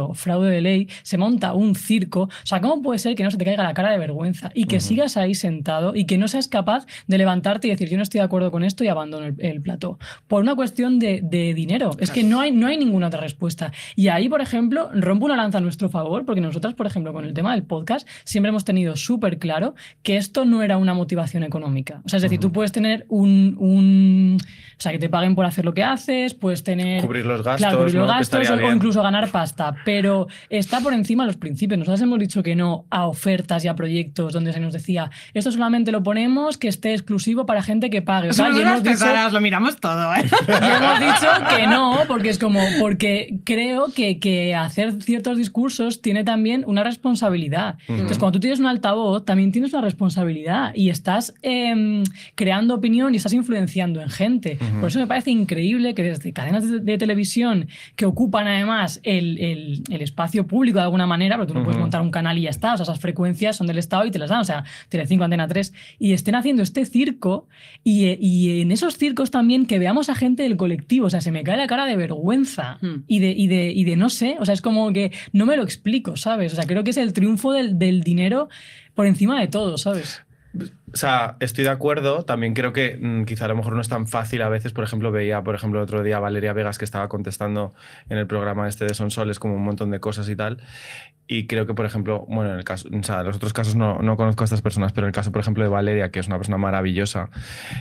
de ley, se monta un circo. O sea, ¿cómo puede ser que no se te caiga la cara de vergüenza y que uh-huh. sigas ahí sentado y que no seas capaz de levantarte y decir yo no estoy de acuerdo con esto y abandono el, el plató? Por una cuestión de, de dinero. Es que no hay, no hay ninguna otra respuesta. Y ahí, por ejemplo, rompo una lanza a nuestro favor, porque nosotras, por ejemplo, con el tema del podcast, siempre hemos tenido súper claro que esto no era una motivación económica. O sea, es decir, uh-huh. tú puedes tener un, un... O sea, que te paguen por hacer lo que haces, puedes tener... Cubrir los gastos, claro, cubrir los ¿no? gastos o, o incluso ganar pasta. Pero está por encima de los principios. Nosotros hemos dicho que no a ofertas y a proyectos donde se nos decía esto solamente lo ponemos que esté exclusivo para gente que pague. Somos unas hemos pesadas, dicho, lo miramos todo, ¿eh? Y hemos dicho que no, porque es como... Porque creo que, que hacer ciertos discursos tiene también una responsabilidad. Uh-huh. Entonces, cuando tú tienes un altavoz, también tienes una responsabilidad y estás eh, creando opinión y estás influenciando en gente. Uh-huh. Por eso me parece increíble que desde cadenas de, de televisión que ocupan además el, el, el espacio público de alguna manera, pero tú no uh-huh. puedes montar un canal y ya está, o sea, esas frecuencias son del Estado y te las dan, o sea, Telecinco, Antena tres, y estén haciendo este circo y, y en esos circos también que veamos a gente del colectivo, o sea, se me cae la cara de vergüenza uh-huh. y, de, y, de, y de no sé, o sea, es como que no me lo explico, ¿sabes? O sea, creo que es el triunfo del, del dinero por encima de todo, ¿sabes? O sea, estoy de acuerdo. También creo que mmm, quizá a lo mejor no es tan fácil a veces. Por ejemplo, veía, por ejemplo, el otro día a Valeria Vegas que estaba contestando en el programa este de Sonsoles como un montón de cosas y tal. Y creo que, por ejemplo, bueno, en el caso, o sea, en los otros casos no, no conozco a estas personas, pero en el caso, por ejemplo, de Valeria, que es una persona maravillosa,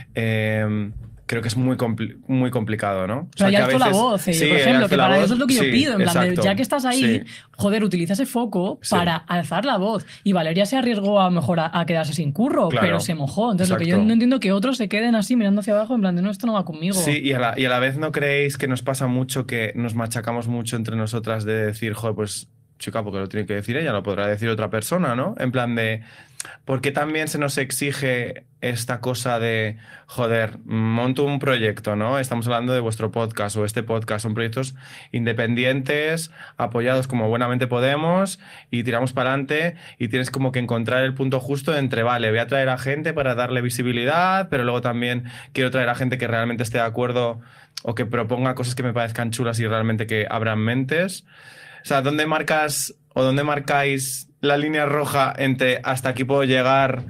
eh, creo que es muy, compli muy complicado, ¿no? O sea, sea, ya alzó la voz, eh, sí, por ejemplo, que para voz, eso es lo que yo sí, pido, en plan, de, ya que estás ahí, sí. joder, utiliza ese foco sí. para alzar la voz. Y Valeria se arriesgó a lo mejor a, a quedarse sin curro, claro. pero se mojó. Entonces, exacto. lo que yo no entiendo que otros se queden así mirando hacia abajo, en plan de, no, esto no va conmigo. Sí, y a la, y a la vez no creéis que nos pasa mucho, que nos machacamos mucho entre nosotras de decir, joder, pues, chica, porque lo tiene que decir ella, lo podrá decir otra persona, ¿no? En plan de... ¿Por qué también se nos exige esta cosa de, joder, monto un proyecto, ¿no? Estamos hablando de vuestro podcast o este podcast, son proyectos independientes, apoyados como buenamente podemos y tiramos para adelante y tienes como que encontrar el punto justo entre, vale, voy a traer a gente para darle visibilidad, pero luego también quiero traer a gente que realmente esté de acuerdo o que proponga cosas que me parezcan chulas y realmente que abran mentes. O sea, ¿dónde marcas o dónde marcáis la línea roja entre hasta aquí puedo llegar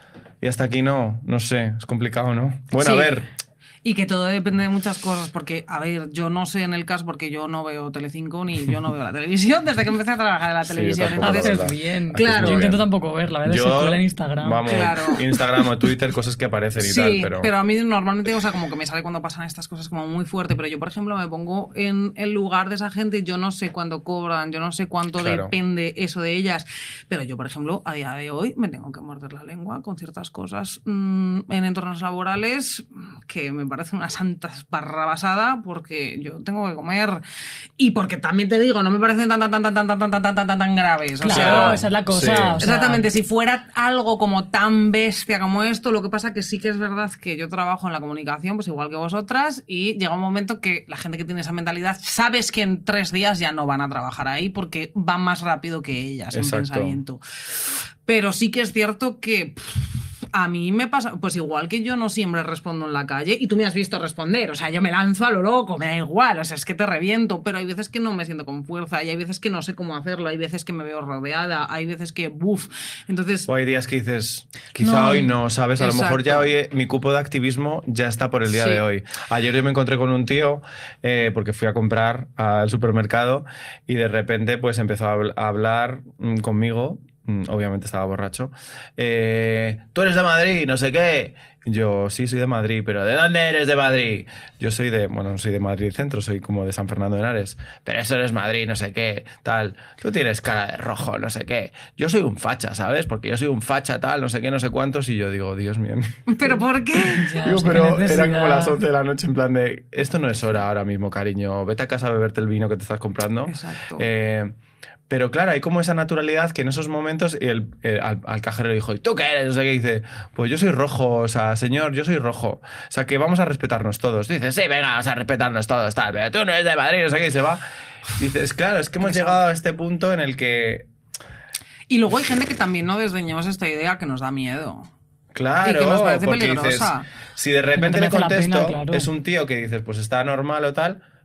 y hasta aquí no? No sé, es complicado, ¿no? Bueno, sí. a ver... Y que todo depende de muchas cosas, porque, a ver, yo no sé en el caso, porque yo no veo Telecinco ni yo no veo la televisión desde que empecé a trabajar en la televisión. Sí, entonces, haces bien. Claro. Yo intento tampoco verla, ¿verdad? Yo, se cuela en Instagram. Vamos, claro. Instagram o Twitter, cosas que aparecen y sí, tal, pero... pero a mí normalmente, o sea, como que me sale cuando pasan estas cosas como muy fuerte, pero yo, por ejemplo, me pongo en el lugar de esa gente, yo no sé cuándo cobran, yo no sé cuánto claro. depende eso de ellas, pero yo, por ejemplo, a día de hoy me tengo que morder la lengua con ciertas cosas mmm, en entornos laborales que me parecen una santa barrabasada, porque yo tengo que comer y porque también te digo, no me parecen tan tan tan tan tan tan tan tan tan tan tan graves. Claro, o sea, esa es la cosa. Sí. O sea, exactamente, si fuera algo como tan bestia como esto, lo que pasa que sí que es verdad que yo trabajo en la comunicación, pues igual que vosotras, y llega un momento que la gente que tiene esa mentalidad, sabes que en tres días ya no van a trabajar ahí porque van más rápido que ellas en exacto. pensamiento. Pero sí que es cierto que... Pff, a mí me pasa, pues igual que yo no siempre respondo en la calle y tú me has visto responder, o sea, yo me lanzo a lo loco, me da igual, o sea, es que te reviento, pero hay veces que no me siento con fuerza y hay veces que no sé cómo hacerlo, hay veces que me veo rodeada, hay veces que, buf, entonces... O hay días que dices, quizá no, hoy no, ¿sabes? A exacto. lo mejor ya hoy mi cupo de activismo ya está por el día sí. de hoy. Ayer yo me encontré con un tío eh, porque fui a comprar al supermercado y de repente pues empezó a hablar mm, conmigo. Obviamente estaba borracho. Eh, Tú eres de Madrid, no sé qué. Yo sí soy de Madrid, pero ¿de dónde eres de Madrid? Yo soy de, bueno, no soy de Madrid Centro, soy como de San Fernando de Henares. Pero eso eres Madrid, no sé qué, tal. Tú tienes cara de rojo, no sé qué. Yo soy un facha, ¿sabes? Porque yo soy un facha, tal, no sé qué, no sé cuántos. Y yo digo, Dios mío. ¿Pero por qué? Ya, digo, pero eran como las once de la noche en plan de, esto no es hora ahora mismo, cariño. Vete a casa a beberte el vino que te estás comprando. Exacto. Eh, Pero claro, hay como esa naturalidad que en esos momentos el, el, al, al cajero le dijo, ¿y tú qué eres? O sea, que dice, pues yo soy rojo, o sea, señor, yo soy rojo. O sea, que vamos a respetarnos todos. Dice, sí, venga, vamos a respetarnos todos, tal, pero tú no eres de Madrid, o sea, que se va. Dices, claro, es que hemos llegado a este punto en el que... Y luego hay gente que también no desdeñamos esta idea que nos da miedo. Claro, y que nos parece porque peligrosa. Dices, si de repente no le contesto, pena, claro. es un tío que dices, pues está normal o tal...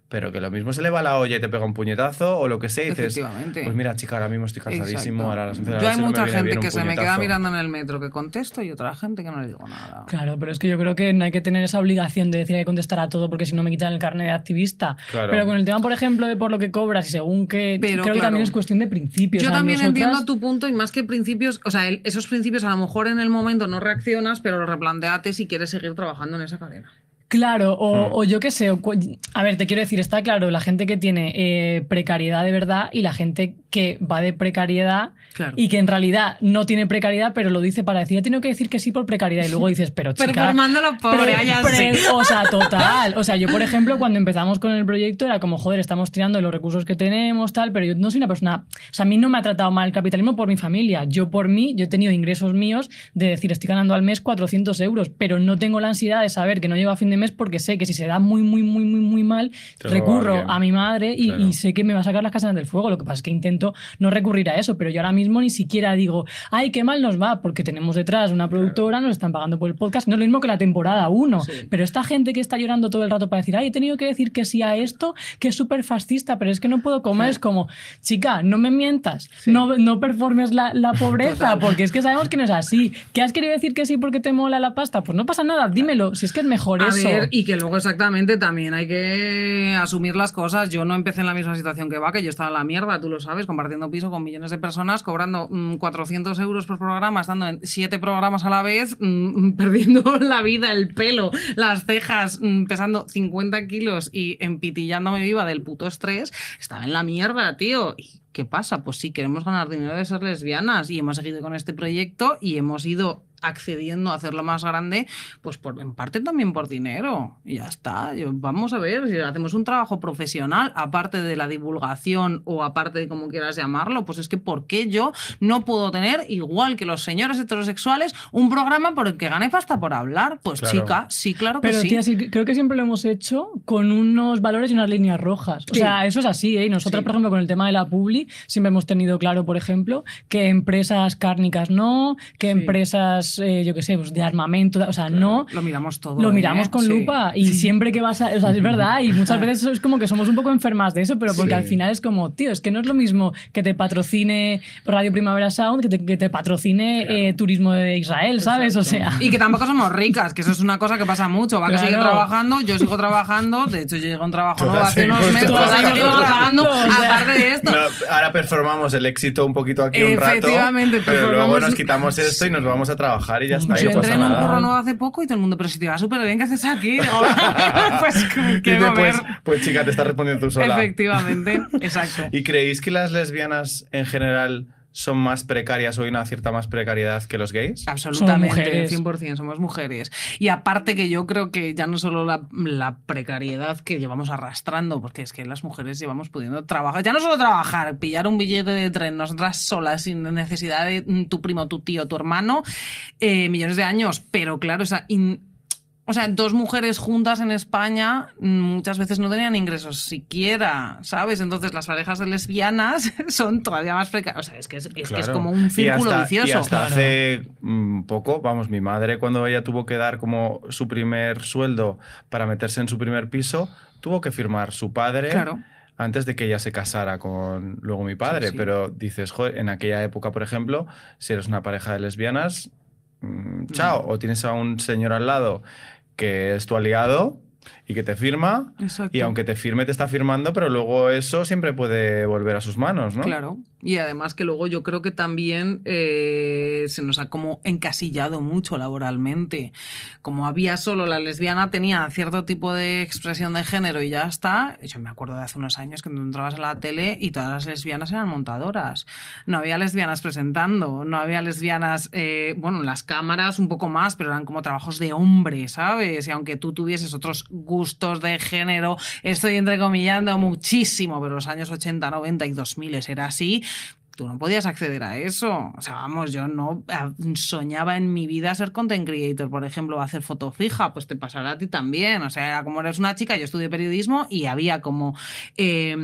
pero que lo mismo se le va la olla y te pega un puñetazo o lo que sea y dices, Efectivamente. pues mira, chica, ahora mismo estoy cansadísimo, Exacto. ahora a las once de la Yo hay noche no me mucha viene gente bien un que se me queda puñetazo. mirando en el metro que contesto y otra gente que no le digo nada. Claro, pero es que yo creo que no hay que tener esa obligación de decir hay que contestar a todo porque si no me quitan el carnet de activista. Claro. Pero con el tema, por ejemplo, de por lo que cobras y según que Pero, creo que claro, también es cuestión de principios. Yo O sea, también nosotras- entiendo tu punto y más que principios, o sea, el- esos principios a lo mejor en el momento no reaccionas, pero replantéate si quieres seguir trabajando en esa cadena. Claro, o, Mm. o yo qué sé, o cu- a ver, te quiero decir, está claro, la gente que tiene eh, precariedad de verdad y la gente que va de precariedad Claro. y que en realidad no tiene precariedad, pero lo dice para decir, he tenido que decir que sí por precariedad y luego dices, pero chica... Pero formando lo pobre, pre- allá pre- sí. O sea, total. O sea, yo, por ejemplo, cuando empezamos con el proyecto era como, joder, estamos tirando de los recursos que tenemos, tal, pero yo no soy una persona... O sea, a mí no me ha tratado mal el capitalismo por mi familia. Yo por mí, yo he tenido ingresos míos de decir, estoy ganando al mes cuatrocientos euros, pero no tengo la ansiedad de saber que no llego a fin de mes porque sé que si se da muy, muy, muy, muy, muy mal, Te lo recurro alguien. a mi madre y, Claro. y sé que me va a sacar las castañas del fuego. Lo que pasa es que intento no recurrir a eso, pero yo ahora mismo ni siquiera digo, ay, qué mal nos va, porque tenemos detrás una productora, nos están pagando por el podcast. No es lo mismo que la temporada uno, Sí. pero esta gente que está llorando todo el rato para decir, ay, he tenido que decir que sí a esto, que es súper fascista, pero es que no puedo comer. Sí. Es como, chica, no me mientas, Sí. no, no performes la, la pobreza, Total. porque es que sabemos que no es así. ¿Qué has querido decir que sí porque te mola la pasta? Pues no pasa nada, dímelo, si es que es mejor A eso. ver, y que luego exactamente también hay que asumir las cosas. Yo no empecé en la misma situación que va, que yo estaba en la mierda, tú lo sabes, compartiendo piso con millones de personas, cobrando mm, cuatrocientos euros por programa, estando en siete programas a la vez, mm, perdiendo la vida, el pelo, las cejas, mm, pesando cincuenta kilos y empitillándome viva del puto estrés. Estaba en la mierda, tío. ¿Y qué pasa? Pues sí, queremos ganar dinero de ser lesbianas y hemos seguido con este proyecto y hemos ido accediendo a hacerlo más grande, pues por, en parte también por dinero. Y ya está. Yo- vamos a ver, si hacemos un trabajo profesional, aparte de la divulgación o aparte de como quieras llamarlo, pues es que ¿por qué yo no puedo tener, igual que los señores heterosexuales, un programa por el que gane pasta por hablar? Pues Claro. chica, sí, claro que Pero sí. tía, sí, creo que siempre lo hemos hecho con unos valores y unas líneas rojas. O Sí. sea, eso es así, ¿eh? Y nosotros, Sí. por ejemplo, con el tema de la publi, siempre hemos tenido claro, por ejemplo, que empresas cárnicas no, que Sí. empresas, eh, yo qué sé, pues de armamento, o sea, no. Lo miramos todo. Lo ¿eh? miramos con Sí. lupa y siempre que vas a... O sea, es verdad, y muchas veces es como que somos un poco enfermas de eso, pero porque Sí. al final es como, tío, es que no es lo mismo que te patrocine Radio Primavera Sound que te, que te patrocine Claro. eh, Turismo de Israel, ¿sabes? O sea... Y que tampoco somos ricas, que eso es una cosa que pasa mucho. Va que Claro. sigue trabajando, yo sigo trabajando. De hecho, yo llegué a un trabajo nuevo Todas hace unos seguimos meses. trabajando. Todas seguimos trabajando, O sea, aparte de esto. No, ahora performamos el éxito un poquito aquí un rato, Efectivamente, pero luego performamos- nos quitamos esto y nos vamos a trabajar y ya está, y Yo no entré pasa en un nada. curro nuevo hace poco y todo el mundo, pero si te va súper bien, ¿qué haces aquí? Digo, pues Y quiero ver. después, pues chica, te estás respondiendo tú sola. Efectivamente, exacto. ¿Y creéis que las lesbianas en general son más precarias o hay una cierta más precariedad que los gays? Absolutamente, mujeres. cien por ciento, somos mujeres. Y aparte que yo creo que ya no solo la, la precariedad que llevamos arrastrando, porque es que las mujeres llevamos pudiendo trabajar, ya no solo trabajar, pillar un billete de tren, nosotras solas, sin necesidad de mm, tu primo, tu tío, tu hermano, eh, millones de años, pero claro, o sea, in- o sea, dos mujeres juntas en España mm, muchas veces no tenían ingresos siquiera, ¿sabes? Entonces las parejas de lesbianas son todavía más precarias. O sea, es que es, es, que es Claro. como un Y círculo hasta, vicioso. Y hasta Claro. hace mm, poco, vamos, mi madre cuando ella tuvo que dar como su primer sueldo para meterse en su primer piso, tuvo que firmar su padre Claro. antes de que ella se casara con luego mi padre. Sí, sí. Pero dices, joder, en aquella época, por ejemplo, si eres una pareja de lesbianas, mm, chao, o tienes a un señor al lado que es tu aliado y que te firma, Exacto. y aunque te firme, te está firmando, pero luego eso siempre puede volver a sus manos, ¿no? Claro, y además que luego yo creo que también eh, se nos ha como encasillado mucho laboralmente. Como había solo la lesbiana, tenía cierto tipo de expresión de género y ya está. Yo me acuerdo de hace unos años que tú entrabas a la tele y todas las lesbianas eran montadoras. No había lesbianas presentando, no había lesbianas, eh, bueno, en las cámaras un poco más, pero eran como trabajos de hombre, ¿sabes? Y aunque tú tuvieses otros gustos de género, estoy entrecomillando muchísimo, pero los años ochenta, noventa y dos mil era así, tú no podías acceder a eso. O sea, vamos, yo no eh, soñaba en mi vida ser content creator, por ejemplo, hacer foto fija, pues te pasará a ti también. O sea, era como eres una chica, yo estudié periodismo y había como... Eh,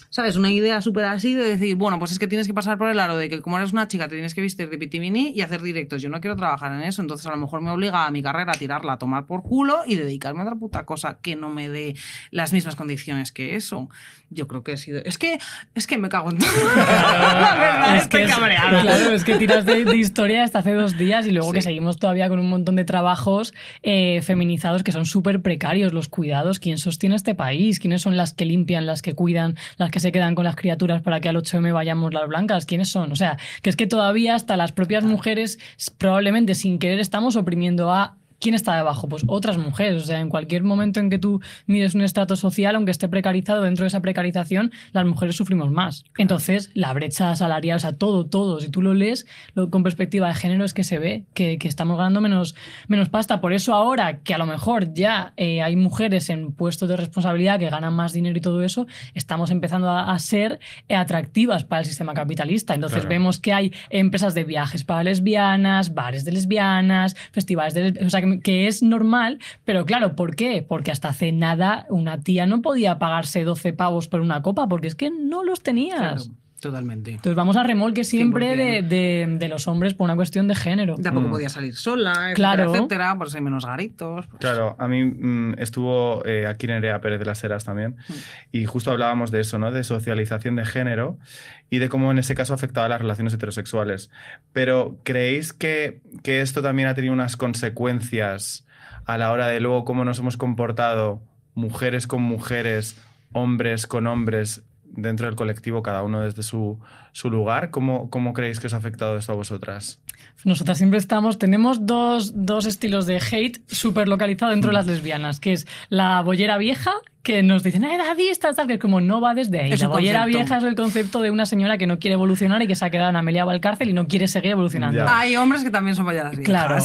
¿sabes? Una idea súper así de decir, bueno, pues es que tienes que pasar por el aro de que como eres una chica te tienes que vestir de pitimini y hacer directos. Yo no quiero trabajar en eso, entonces a lo mejor me obliga a mi carrera a tirarla, a tomar por culo y dedicarme a otra puta cosa que no me dé las mismas condiciones que eso. Yo creo que he sido... Es que, es que me cago en todo. La verdad, es estoy que es, cabreada. claro, es que tiras de, de historia hasta hace dos días y luego Sí. que seguimos todavía con un montón de trabajos eh, feminizados que son súper precarios, los cuidados. ¿Quién sostiene este país? ¿Quiénes son las que limpian, las que cuidan, las que se quedan con las criaturas para que al ocho eme vayamos las blancas? ¿Quiénes son? O sea, que es que todavía hasta las propias mujeres probablemente sin querer estamos oprimiendo a... ¿Quién está debajo? Pues otras mujeres. O sea, en cualquier momento en que tú mires un estrato social, aunque esté precarizado, dentro de esa precarización, las mujeres sufrimos más. Entonces, la brecha salarial, o sea, todo, todo, si tú lo lees lo, con perspectiva de género, es que se ve que, que estamos ganando menos, menos pasta. Por eso ahora que a lo mejor ya eh, hay mujeres en puestos de responsabilidad que ganan más dinero y todo eso, estamos empezando a, a ser atractivas para el sistema capitalista. Entonces Claro. vemos que hay empresas de viajes para lesbianas, bares de lesbianas, festivales de lesbianas, o sea, que, que es normal, pero claro, ¿por qué? Porque hasta hace nada una tía no podía pagarse doce pavos por una copa, porque es que no los tenías. Claro, totalmente. Entonces vamos a remolque siempre de, cien por cien. de, de los hombres por una cuestión de género. Tampoco Mm. podía salir sola, etcétera, Claro. etcétera, por si hay menos garitos. Pues. Claro, a mí mm, estuvo eh, aquí Nerea Pérez de las Heras también y justo hablábamos de eso, ¿no? De socialización de género y de cómo en ese caso afectaba a las relaciones heterosexuales. Pero ¿creéis que, que esto también ha tenido unas consecuencias a la hora de luego cómo nos hemos comportado mujeres con mujeres, hombres con hombres dentro del colectivo, cada uno desde su, su lugar? ¿Cómo, ¿Cómo creéis que os ha afectado esto a vosotras? Nosotras siempre estamos, tenemos dos, dos estilos de hate súper localizados dentro de las lesbianas, que es la bollera vieja, que nos dicen, ¡eh, edadistas! Tal, que es como no va desde ahí. Es La un bollera concepto. vieja es el concepto de una señora que no quiere evolucionar y que se ha quedado en Amelia Valcárcel y no quiere seguir evolucionando. Ya. Hay hombres que también son bolleras viejas. Claro.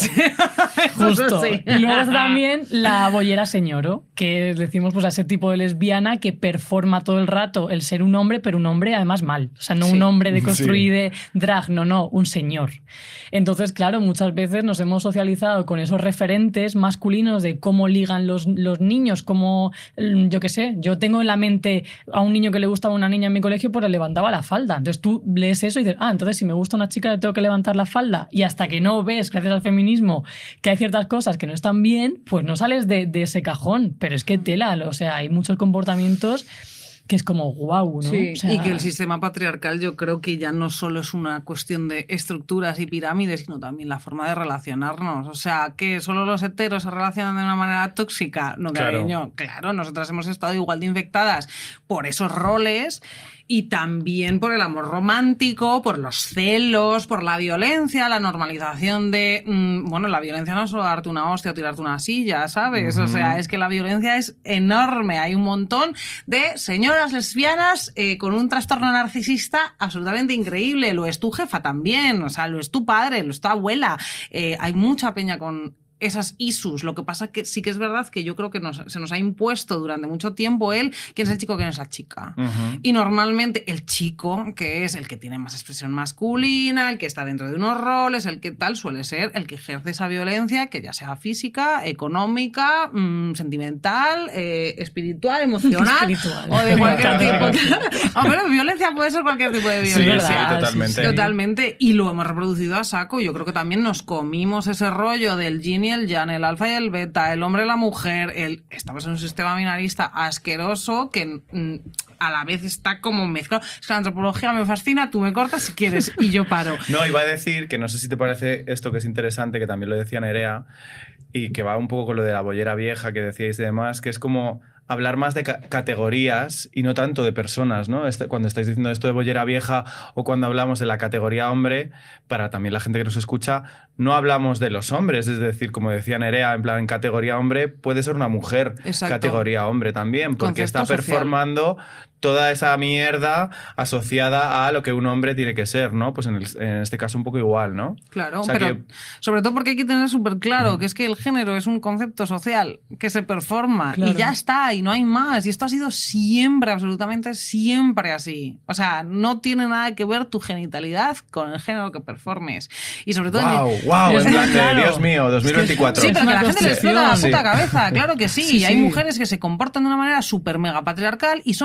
Eso Justo. sí. Y luego está también la bollera señoro, que decimos pues a ese tipo de lesbiana que performa todo el rato el ser un hombre, pero un hombre además mal. O sea, no Sí. un hombre de Sí. construir de drag, no, no, un señor. Entonces, claro, muchas veces nos hemos socializado con esos referentes masculinos de cómo ligan los, los niños, cómo, mm, yo qué sé, yo tengo en la mente a un niño que le gustaba a una niña en mi colegio, pues le levantaba la falda. Entonces tú lees eso y dices, ah, entonces si me gusta una chica le tengo que levantar la falda. Y hasta que no ves, gracias al feminismo, que hay ciertas cosas que no están bien, pues no sales de, de ese cajón. Pero es que tela, o sea, hay muchos comportamientos que es como guau, ¿no? Sí, O sea, y que el sistema patriarcal yo creo que ya no solo es una cuestión de estructuras y pirámides, sino también la forma de relacionarnos. O sea, que solo los heteros se relacionan de una manera tóxica. No, Claro. cariño, claro, nosotras hemos estado igual de infectadas por esos roles y también por el amor romántico, por los celos, por la violencia, la normalización de... Mmm, bueno, la violencia no es solo darte una hostia o tirarte una silla, ¿sabes? Ujú. O sea, es que la violencia es enorme. Hay un montón de señoras lesbianas eh, con un trastorno narcisista absolutamente increíble. Lo es tu jefa también, o sea, lo es tu padre, lo es tu abuela. Eh, hay mucha peña con esas issues. Lo que pasa que sí que es verdad que yo creo que nos, se nos ha impuesto durante mucho tiempo el quién es el chico, quién es la chica. Ujú. Y normalmente el chico, que es el que tiene más expresión masculina, el que está dentro de unos roles, el que tal, suele ser el que ejerce esa violencia, que ya sea física, económica, mmm, sentimental, eh, espiritual, emocional, Espiritual. o de cualquier tipo. Oh, pero violencia puede ser cualquier tipo de Sí, violencia. sí, totalmente. sí. Totalmente. Y lo hemos reproducido a saco. Yo creo que también nos comimos ese rollo del yin y el yang, el alfa y el beta, el hombre y la mujer. El... Estamos en un sistema binarista asqueroso que mm, a la vez está como mezclado. Es que la antropología me fascina, tú me cortas si quieres y yo paro. No, iba a decir que no sé si te parece esto que es interesante, que también lo decía Nerea, y que va un poco con lo de la bollera vieja que decíais y demás, que es como hablar más de ca- categorías y no tanto de personas, ¿no? Este, cuando estáis diciendo esto de bollera vieja o cuando hablamos de la categoría hombre, para también la gente que nos escucha, no hablamos de los hombres, es decir, como decía Nerea, en plan, en categoría hombre puede ser una mujer, Exacto. categoría hombre también, porque Concepto está social. performando toda esa mierda asociada a lo que un hombre tiene que ser, ¿no? Pues en, el- en este caso un poco igual, ¿no? Claro, O sea pero que- sobre todo porque hay que tener súper claro Mm. que es que el género es un concepto social que se performa Claro. y ya está, y no hay más. Y esto ha sido siempre, absolutamente siempre así. O sea, no tiene nada que ver tu genitalidad con el género que performes. Y sobre todo... en el- ¡Wow! ¡Wow! Es En plan que, de, claro, Dios mío, dos mil veinticuatro. Sí, pero Es que una a la gente le explota la construcción. puta cabeza, claro que sí. Sí, y hay sí. mujeres que se comportan de una manera súper mega patriarcal y son heterosexuales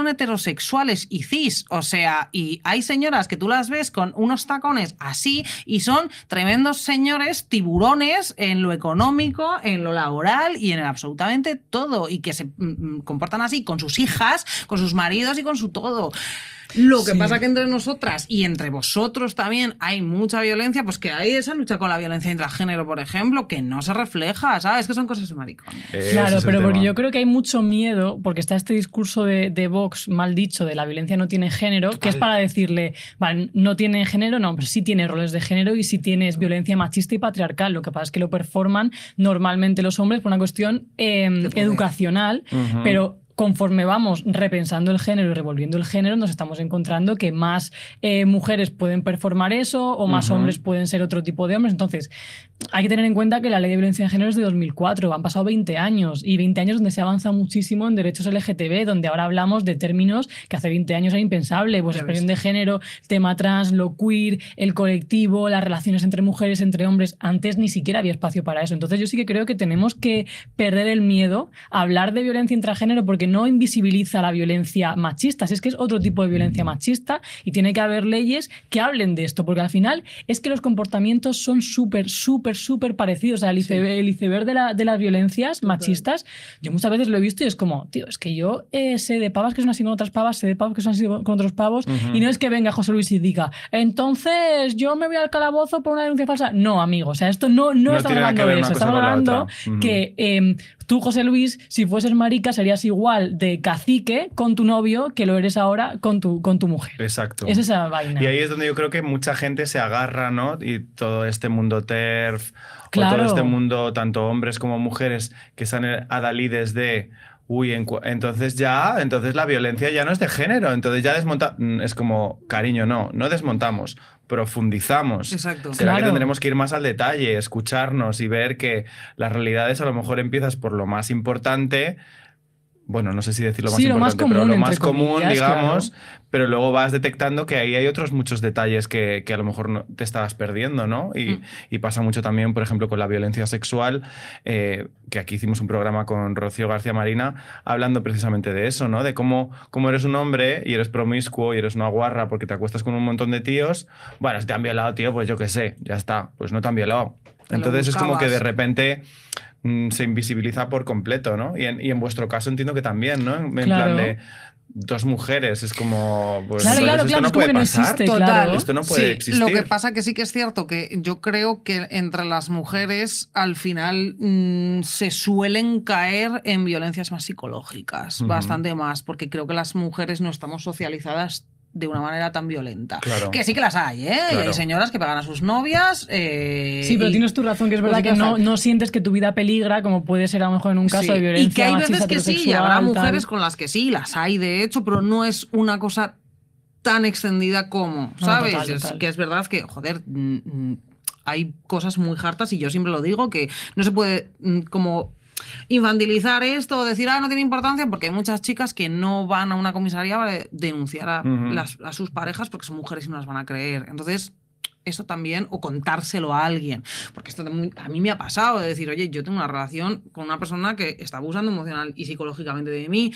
heterosexuales y cis, o sea, y hay señoras que tú las ves con unos tacones así y son tremendos señores tiburones en lo económico, en lo laboral y en absolutamente todo, y que se mm, comportan así con sus hijas, con sus maridos y con su todo. Lo que Sí. pasa que entre nosotras y entre vosotros también hay mucha violencia, pues que hay esa lucha con la violencia intragénero, por ejemplo, que no se refleja, ¿sabes? Que son cosas de maricones. Ese Claro, es el pero porque tema. yo creo que hay mucho miedo, porque está este discurso de, de Vox mal dicho de la violencia no tiene género, que es para decirle, vale, no tiene género, no, pero sí tiene roles de género y sí tienes violencia machista y patriarcal. Lo que pasa es que lo performan normalmente los hombres por una cuestión eh, poder. educacional, Ujú. pero conforme vamos repensando el género y revolviendo el género, nos estamos encontrando que más eh, mujeres pueden performar eso o más Ujú. hombres pueden ser otro tipo de hombres. Entonces, hay que tener en cuenta que la ley de violencia de género es de dos mil cuatro, han pasado veinte años y veinte años donde se avanza muchísimo en derechos L G T B, donde ahora hablamos de términos que hace veinte años era impensable, pues Ya expresión ves. de género, tema trans, lo queer, el colectivo, las relaciones entre mujeres, entre hombres. Antes ni siquiera había espacio para eso. Entonces yo sí que creo que tenemos que perder el miedo a hablar de violencia intragénero porque no invisibiliza la violencia machista, si es que es otro tipo de violencia machista y tiene que haber leyes que hablen de esto, porque al final es que los comportamientos son súper, súper, súper parecidos. O sea, el iceberg, el iceberg de, la, de las violencias machistas, yo muchas veces lo he visto y es como, tío, es que yo eh, sé de pavas que son así con otras pavas, sé de pavos que son así con otros pavos, Ujú. y no es que venga José Luis y diga, entonces yo me voy al calabozo por una denuncia falsa. No, amigo, o sea, esto no, no, No estamos tiene nada que hablando ver de una eso, cosa estamos con la hablando otra. Ujú. que eh, tú, José Luis, si fueses marica, serías igual de cacique con tu novio que lo eres ahora con tu, con tu mujer. Exacto. Es esa vaina. Y ahí es donde yo creo que mucha gente se agarra, ¿no? Y todo este mundo TERF, o Claro. todo este mundo, tanto hombres como mujeres, que están adalides de, uy, en cu- entonces ya, entonces la violencia ya no es de género, entonces ya desmonta... Mm, Es como, cariño, no, no desmontamos, profundizamos. Exacto. Será que Claro. tendremos que ir más al detalle, escucharnos y ver que las realidades a lo mejor empiezas por lo más importante. Bueno, no sé si decir lo más Sí, lo más importante, pero común, lo entre más común, comillas, digamos, claro. pero luego vas detectando que ahí hay otros muchos detalles que, que a lo mejor no, te estabas perdiendo, ¿no? Y, Mm. y pasa mucho también, por ejemplo, con la violencia sexual, eh, que aquí hicimos un programa con Rocío García Marina hablando precisamente de eso, ¿no? De cómo, cómo eres un hombre y eres promiscuo y eres una guarra porque te acuestas con un montón de tíos. Bueno, si te han violado, tío, pues yo qué sé, ya está, pues no te han violado. Te lo Entonces es como que de buscabas. repente mm, se invisibiliza por completo, ¿no? Y en, y en vuestro caso entiendo que también, ¿no? En, en Claro. plan de dos mujeres, es como, pues Claro, entonces claro, esto claro, no es como puede que no pasar. existe, Total. claro. Esto no puede Sí, existir. lo que pasa que sí que es cierto que yo creo que entre las mujeres al final mm, se suelen caer en violencias más psicológicas, Ujú. bastante más, porque creo que las mujeres no estamos socializadas de una manera tan violenta. Claro. Que sí que las hay, ¿eh? Y Claro. hay señoras que pegan a sus novias. eh, Sí, pero y- tienes tu razón, que es pues verdad sí que que no, está. no sientes que tu vida peligra, como puede ser a lo mejor en un caso Sí, de violencia y que hay veces machista, que sí, y heterosexual, habrá tal. mujeres con las que sí, las hay de hecho, pero no es una cosa tan extendida como, No, ¿sabes? total, Es total. que es verdad que, joder, mm, mm, hay cosas muy hartas y yo siempre lo digo, que no se puede mm, como infantilizar esto o decir, ah, no tiene importancia, porque hay muchas chicas que no van a una comisaría para denunciar a, Ujú. las- a sus parejas porque son mujeres y no las van a creer. Entonces, eso también, o contárselo a alguien, porque esto también- a mí me ha pasado de decir, oye, yo tengo una relación con una persona que está abusando emocional y psicológicamente de mí.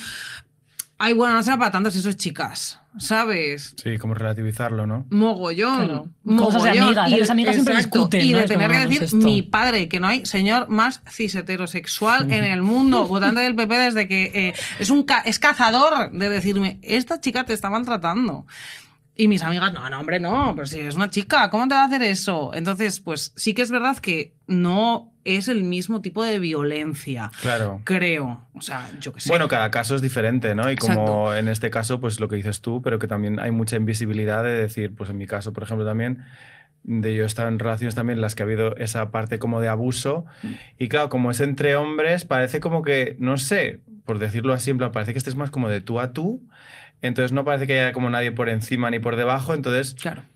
Ay, bueno, no sea para tanto si eso es chicas, ¿sabes? Sí, como relativizarlo, ¿no? Mogollón. Claro. Mogollón. Cosas de amigas, Y las amigas siempre exacto, discuten, Y ¿no? de Es tener como, que no, decir, es esto. mi padre, que no hay señor más cis heterosexual en el mundo, votante del P P desde que eh, es un ca- es cazador de decirme, esta chica te está maltratando. Y mis amigas, no, no, hombre, no, pero si es una chica, ¿cómo te va a hacer eso? Entonces, pues sí que es verdad que no es el mismo tipo de violencia, Claro. creo. O sea, yo qué sé. Bueno, cada caso es diferente, ¿no? Y como Exacto. en este caso, pues lo que dices tú, pero que también hay mucha invisibilidad de decir, pues en mi caso, por ejemplo, también, de yo he estado en relaciones también en las que ha habido esa parte como de abuso. Y claro, como es entre hombres, parece como que, no sé, por decirlo así, en plan, parece que estés más como de tú a tú. Entonces no parece que haya como nadie por encima ni por debajo. Entonces Claro.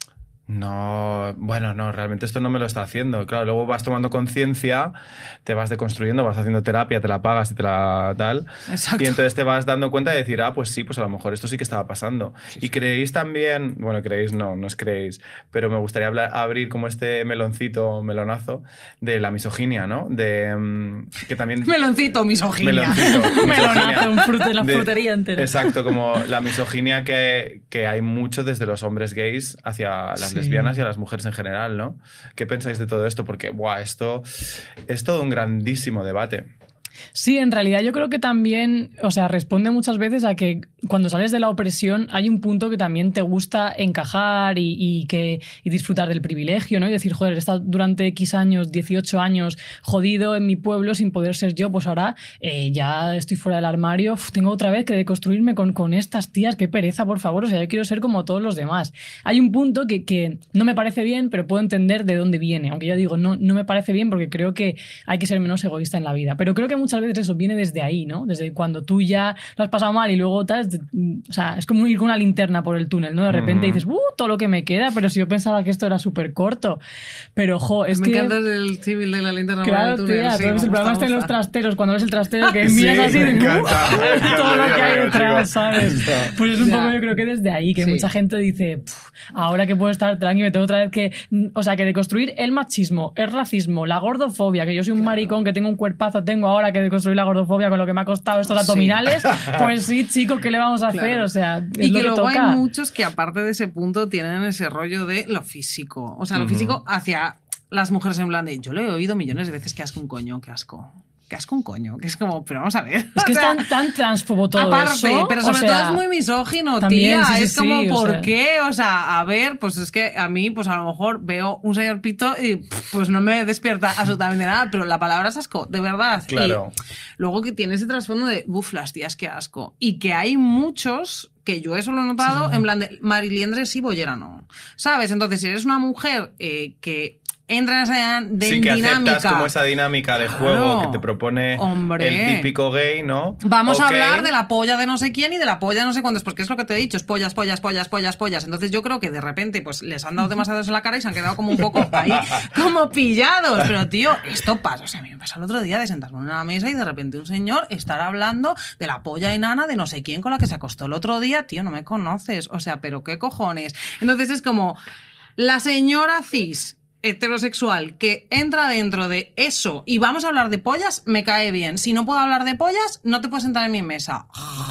No, bueno, no, realmente esto no me lo está haciendo. Claro, luego vas tomando conciencia, te vas deconstruyendo, vas haciendo terapia, te la pagas y te la tal. Exacto. Y entonces te vas dando cuenta de decir, ah, pues sí, pues a lo mejor esto sí que estaba pasando. Sí, Y sí. creéis también, bueno, creéis no, no os creéis, pero me gustaría hablar- abrir como este meloncito, melonazo, de la misoginia, ¿no? De mm, que también... Meloncito, misoginia. Meloncito, Melonazo, misoginia. un fruto de la De- frutería entera. Exacto, como la misoginia que, que hay mucho desde los hombres gays hacia las Sí. lesbianas y a las mujeres en general, ¿no? ¿Qué pensáis de todo esto? Porque, buah, esto es todo un grandísimo debate. Sí, en realidad yo creo que también, o sea, responde muchas veces a que cuando sales de la opresión hay un punto que también te gusta encajar y, y que, y disfrutar del privilegio, ¿no? Y decir, joder, he estado durante X años, dieciocho años, jodido en mi pueblo sin poder ser yo, pues ahora eh, ya estoy fuera del armario, uf, tengo otra vez que deconstruirme con, con estas tías, qué pereza, por favor, o sea, yo quiero ser como todos los demás. Hay un punto que, que no me parece bien, pero puedo entender de dónde viene, aunque yo digo, no, no me parece bien porque creo que hay que ser menos egoísta en la vida, pero creo que muchas veces eso viene desde ahí, ¿no? Desde cuando tú ya lo has pasado mal y luego tal, o sea, es como ir con una linterna por el túnel, ¿no? De repente Ujú. dices, ¡uh! Todo lo que me queda, pero si yo pensaba que esto era súper corto. Pero, jo, es me que... encanta el civil de la linterna. Claro, por el túnel, tía, sí, entonces me el programa gusta, está en me los gusta. trasteros, cuando ves el trastero que Sí, miras así me de encanta, me encanta, todo lo que hay yo creo, detrás, chicos. ¿sabes? Pues es un Ya. poco, yo creo que desde ahí, que Sí. mucha gente dice, "Puf, ahora que puedo estar tranquilo, me tengo otra vez que, o sea, que deconstruir el machismo, el racismo, la gordofobia, que yo soy un maricón, que tengo un cuerpazo, tengo ahora que deconstruir la gordofobia con lo que me ha costado estos Sí. abdominales, pues sí, chicos, ¿qué le vamos a hacer? Claro. O sea, es Y lo que que luego hay toca. muchos que aparte de ese punto tienen ese rollo de lo físico. O sea, lo Ujú. físico hacia las mujeres en plan de, yo lo he oído millones de veces, que asco un coño, que asco. Que asco un coño. Que es como, pero vamos a ver. Es que o sea, es tan, tan transfobo todo aparte, eso. pero o sobre sea, todo es muy misógino, también, tía. sí, sí, es como, sí, o ¿por sea. qué? O sea, a ver, pues es que a mí, pues a lo mejor veo un señor pito y pff, pues no me despierta absolutamente nada, pero la palabra es asco, de verdad. Claro. Y luego que tiene ese trasfondo de, uff, las tías, qué asco. Y que hay muchos que yo eso lo he notado, Sí. en plan de Mariliendre sí, Bollera no. ¿Sabes? Entonces, si eres una mujer eh, que entra en esa de Sí, que dinámica. aceptas como esa dinámica de juego Claro. que te propone Hombre. el típico gay, ¿no? Vamos a Ok. hablar de la polla de no sé quién y de la polla de no sé cuántos, porque es lo que te he dicho, es pollas, pollas, pollas, pollas, pollas. Entonces yo creo que de repente pues les han dado demasiados en la cara y se han quedado como un poco ahí, como pillados. Pero tío, esto pasa. O sea, a mí me pasó el otro día de sentarme en una mesa y de repente un señor estar hablando de la polla enana de no sé quién con la que se acostó el otro día. Tío, no me conoces. O sea, pero qué cojones. Entonces es como la señora cis heterosexual que entra dentro de eso y vamos a hablar de pollas, me cae bien. Si no puedo hablar de pollas, no te puedes sentar en mi mesa.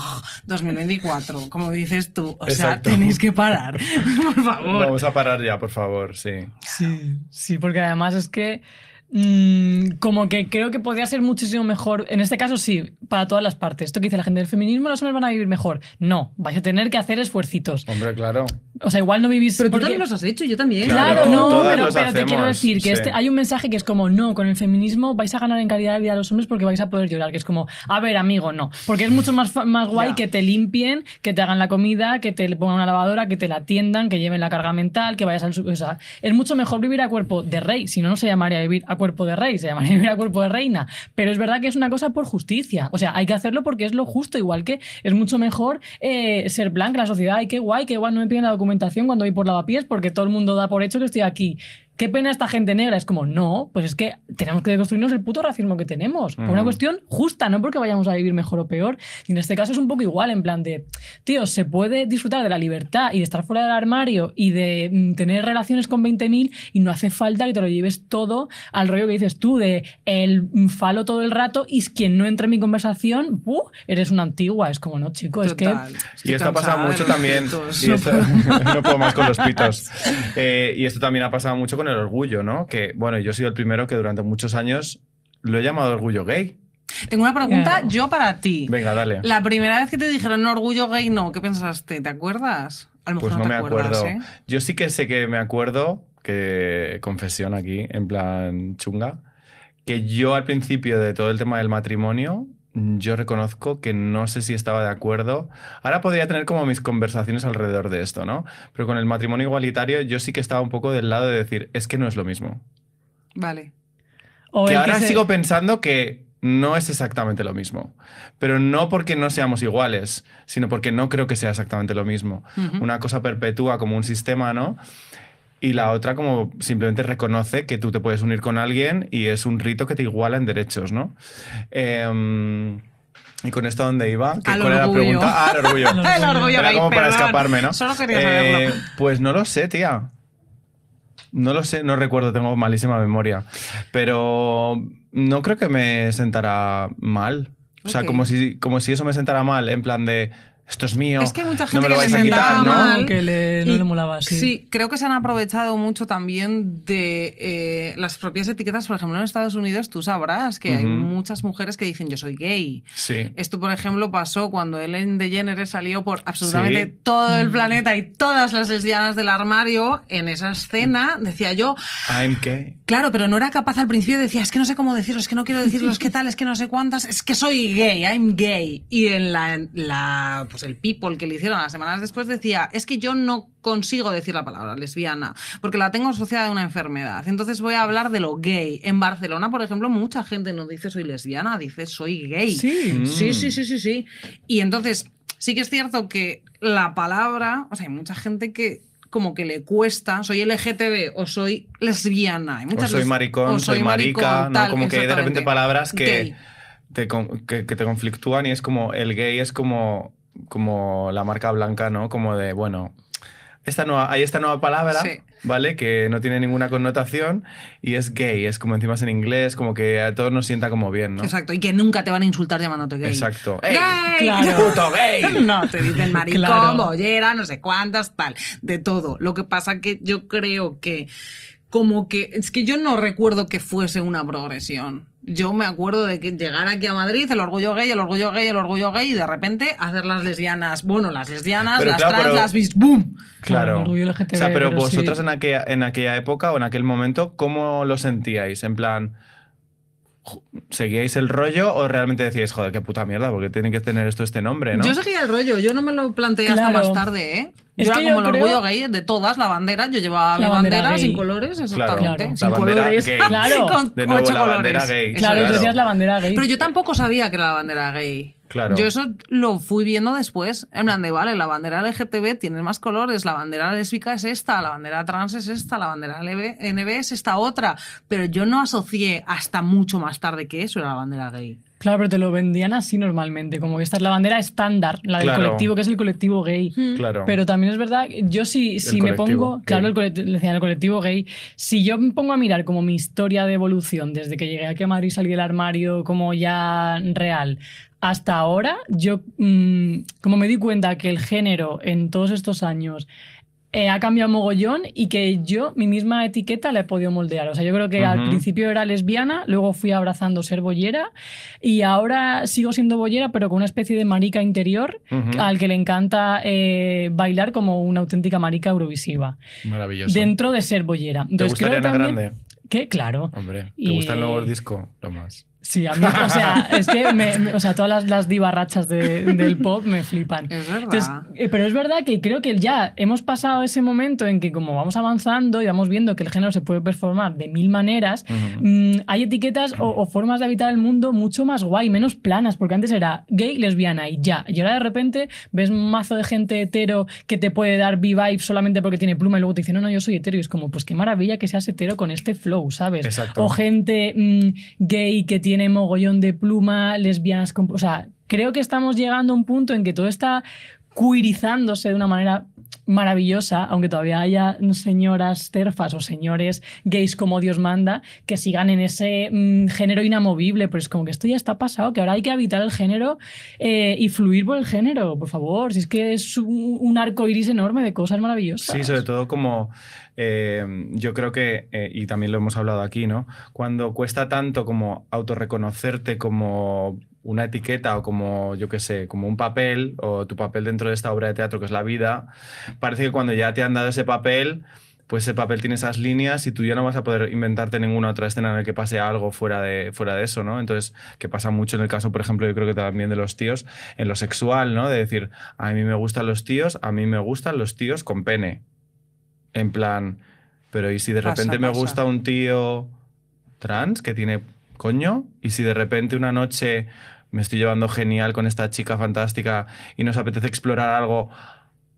dos mil veinticuatro, como dices tú. O sea, Exacto. tenéis que parar. Por favor. Vamos a parar ya, por favor, sí. Sí, sí, porque además es que mmm, como que creo que podría ser muchísimo mejor, en este caso sí, para todas las partes. Esto que dice la gente del feminismo, los hombres van a vivir mejor. No, vais a tener que hacer esfuercitos. Hombre, claro. O sea, igual no vivís... Pero tú porque- también los has hecho, yo también. Claro, Claro, no, todas pero, los pero te quiero hacemos, decir que sí. este, hay un mensaje que es como, no, con el feminismo vais a ganar en calidad de vida a los hombres porque vais a poder llorar, que es como, a ver, amigo, no, porque es mucho más, fa- más guay Ya. que te limpien, que te hagan la comida, que te pongan una lavadora, que te la atiendan, que lleven la carga mental, que vayas al... su- O sea, es mucho mejor vivir a cuerpo de rey, si no, no se llamaría vivir a cuerpo de rey, se llamaría vivir a cuerpo de reina, pero es verdad que es una cosa por justicia, o sea, hay que hacerlo porque es lo justo, igual que es mucho mejor eh, ser blanca en la sociedad, y qué guay, que igual no me piden la documentación cuando voy por lavapiés porque todo el mundo da por hecho que estoy aquí. Qué pena esta gente negra. Es como, no, pues es que tenemos que deconstruirnos el puto racismo que tenemos. Por una Ujú. cuestión justa, no porque vayamos a vivir mejor o peor. Y en este caso es un poco igual, en plan de, tío, se puede disfrutar de la libertad y de estar fuera del armario y de mm, tener relaciones con veinte mil y no hace falta que te lo lleves todo al rollo que dices tú, de el falo todo el rato y quien no entra en mi conversación, ¡uh! Eres una antigua. Es como, no, chico, es que... Total. Y esto ha pasado cansada de mucho los también. pitos. Y esto, no puedo más con los pitos. Eh, y esto también ha pasado mucho con el orgullo, ¿no? Que, bueno, yo he sido el primero que durante muchos años lo he llamado orgullo gay. Tengo una pregunta Yeah. yo para ti. Venga, dale. La primera vez que te dijeron "No, orgullo gay, no", ¿qué pensaste? ¿Te acuerdas? A lo mejor Pues no te me acuerdas, acuerdo. ¿eh? Yo sí que sé que me acuerdo, que confesión aquí, en plan chunga, que yo al principio de todo el tema del matrimonio, yo reconozco que no sé si estaba de acuerdo. Ahora podría tener como mis conversaciones alrededor de esto, ¿no? Pero con el matrimonio igualitario yo sí que estaba un poco del lado de decir, es que no es lo mismo. Vale. o Que el ahora se- sigo pensando que no es exactamente lo mismo. Pero no porque no seamos iguales, sino porque no creo que sea exactamente lo mismo. Ujú. Una cosa perpetúa como un sistema, ¿no? y la otra como simplemente reconoce que tú te puedes unir con alguien y es un rito que te iguala en derechos, ¿no? Eh, ¿Y con esto dónde iba? ¿Qué, Al ¿Cuál era la orgullo. pregunta? Ah, el orgullo. El orgullo Era gay, como para perdón. escaparme, ¿no? Solo quería saberlo. Eh, pues no lo sé, tía. No lo sé, no recuerdo, tengo malísima memoria. Pero no creo que me sentara mal. O sea, Ok. como si, como si eso me sentara mal, en plan de esto es mío, Es que hay mucha no gente me lo que vais le a quitar, sentaba ¿no? mal. Que le- no Y le molaba, sí. creo que se han aprovechado mucho también de eh, las propias etiquetas. Por ejemplo, en Estados Unidos tú sabrás que hay Ujú. muchas mujeres que dicen yo soy gay. Sí. Esto, por ejemplo, pasó cuando Ellen DeGeneres salió por absolutamente Sí. todo el Mm. planeta y todas las lesbianas del armario. En esa escena decía yo, I'm gay. claro, pero no era capaz al principio, decía, es que no sé cómo decirlo, es que no quiero decirlo, es que tal, es que no sé cuántas, es que soy gay, I'm gay. Y en la, en la pues el People que le hicieron las semanas después decía, es que yo no consigo decir la palabra lesbiana, porque la tengo asociada a una enfermedad. Entonces voy a hablar de lo gay. En Barcelona, por ejemplo, mucha gente no dice soy lesbiana, dice soy gay. Sí. Mm. Sí, sí, sí, sí, sí. Y entonces, sí que es cierto que la palabra, o sea, hay mucha gente que como que le cuesta, soy L G T B o soy lesbiana. Hay O muchas soy les- maricón, o soy marica, maricón, ¿no? tal, Como que hay de repente exactamente. palabras que Gay. te, con- que, que te conflictúan y es como, el gay es como, como la marca blanca, ¿no? Como de, bueno, esta nueva, hay esta nueva palabra, Sí. ¿vale? Que no tiene ninguna connotación y es gay, es como encima es en inglés, como que a todos nos sienta como bien, ¿no? Exacto, y que nunca te van a insultar llamándote gay. Exacto. ¡Ey! ¡Gay! Claro. ¡Puto gay! No, te dicen maricón, Claro. bollera, no sé cuántas, tal, de todo. Lo que pasa que yo creo que como que, es que yo no recuerdo que fuese una progresión. Yo me acuerdo de que llegar aquí a Madrid, el orgullo gay, el orgullo gay, el orgullo gay, y de repente hacer las lesbianas, bueno, las lesbianas, Pero las claro, trans, pero- las bis, ¡boom! Claro. el orgullo L G T B, O sea, pero, pero sí. vosotros en, aquella, en aquella época o en aquel momento, ¿cómo lo sentíais? En plan, jo- ¿seguíais el rollo o realmente decíais, joder, qué puta mierda, porque tiene que tener esto este nombre, ¿no? Yo seguía el rollo, yo no me lo planteé hasta Claro. más tarde, ¿eh? Es Yo era que como yo el creo- orgullo gay de todas, la bandera, yo llevaba La mi bandera bandera gay. sin colores, exactamente, Claro. sin La bandera colores, gay. Claro. con De nuevo, ocho la colores. bandera gay. Eso Claro, es. tú decías la bandera gay. Pero yo tampoco sabía que era la bandera gay. Claro. Yo eso lo fui viendo después, en plan de, vale, la bandera L G T B tiene más colores, la bandera lésbica es esta, la bandera trans es esta, la bandera N B es esta otra, pero yo no asocié hasta mucho más tarde que eso era la bandera gay. Claro, pero te lo vendían así normalmente, como que esta es la bandera estándar, la del Claro. colectivo, que es el colectivo gay. Claro. Pero también es verdad, yo si, si me colectivo pongo, gay. claro, el colectivo, decían el colectivo gay, si yo me pongo a mirar como mi historia de evolución, desde que llegué aquí a Madrid, salí del armario como ya real, hasta ahora, yo mm, como me di cuenta que el género en todos estos años eh, ha cambiado mogollón y que yo mi misma etiqueta la he podido moldear. O sea, yo creo que al Ujú. principio era lesbiana, luego fui abrazando ser bollera y ahora sigo siendo bollera, pero con una especie de marica interior Ujú. al que le encanta eh, bailar como una auténtica marica eurovisiva, Maravilloso. dentro de ser bollera. ¿Te Entonces, gusta creo Ariana también Grande? que, claro, Hombre, ¿te Y- gusta el nuevo disco? Lo más. sí, a mí, o sea, es que me- me- o sea, todas las, las divarrachas de- del pop me flipan. Es verdad. Entonces, eh, pero es verdad que creo que ya hemos pasado ese momento en que como vamos avanzando y vamos viendo que el género se puede performar de mil maneras, Ujú. mm, hay etiquetas o, o formas de habitar el mundo mucho más guay, menos planas, porque antes era gay, lesbiana y ya. Y ahora de repente ves un mazo de gente hetero que te puede dar B-Vibe solamente porque tiene pluma y luego te dice, no, no, yo soy hetero. Y es como, pues qué maravilla que seas hetero con este flow, ¿sabes? Exacto. O gente mm, gay que tiene mogollón de pluma, lesbianas, con- o sea, creo que estamos llegando a un punto en que todo está queerizándose de una manera maravillosa, aunque todavía haya señoras terfas o señores gays como Dios manda, que sigan en ese mm, género inamovible, pero es como que esto ya está pasado, que ahora hay que habitar el género eh, y fluir por el género, por favor, si es que es un, un arco iris enorme de cosas maravillosas. Sí, sobre todo como eh, yo creo que, eh, y también lo hemos hablado aquí, ¿no? Cuando cuesta tanto como autorreconocerte como una etiqueta o como, yo qué sé, como un papel o tu papel dentro de esta obra de teatro que es la vida, parece que cuando ya te han dado ese papel, pues ese papel tiene esas líneas y tú ya no vas a poder inventarte ninguna otra escena en la que pase algo fuera de, fuera de eso, ¿no? Entonces, que pasa mucho en el caso, por ejemplo, yo creo que también de los tíos, en lo sexual, ¿no? De decir, a mí me gustan los tíos, a mí me gustan los tíos con pene. En plan, pero ¿y si de Pasa, repente me pasa. gusta un tío trans que tiene coño? ¿Y si de repente una noche me estoy llevando genial con esta chica fantástica y nos apetece explorar algo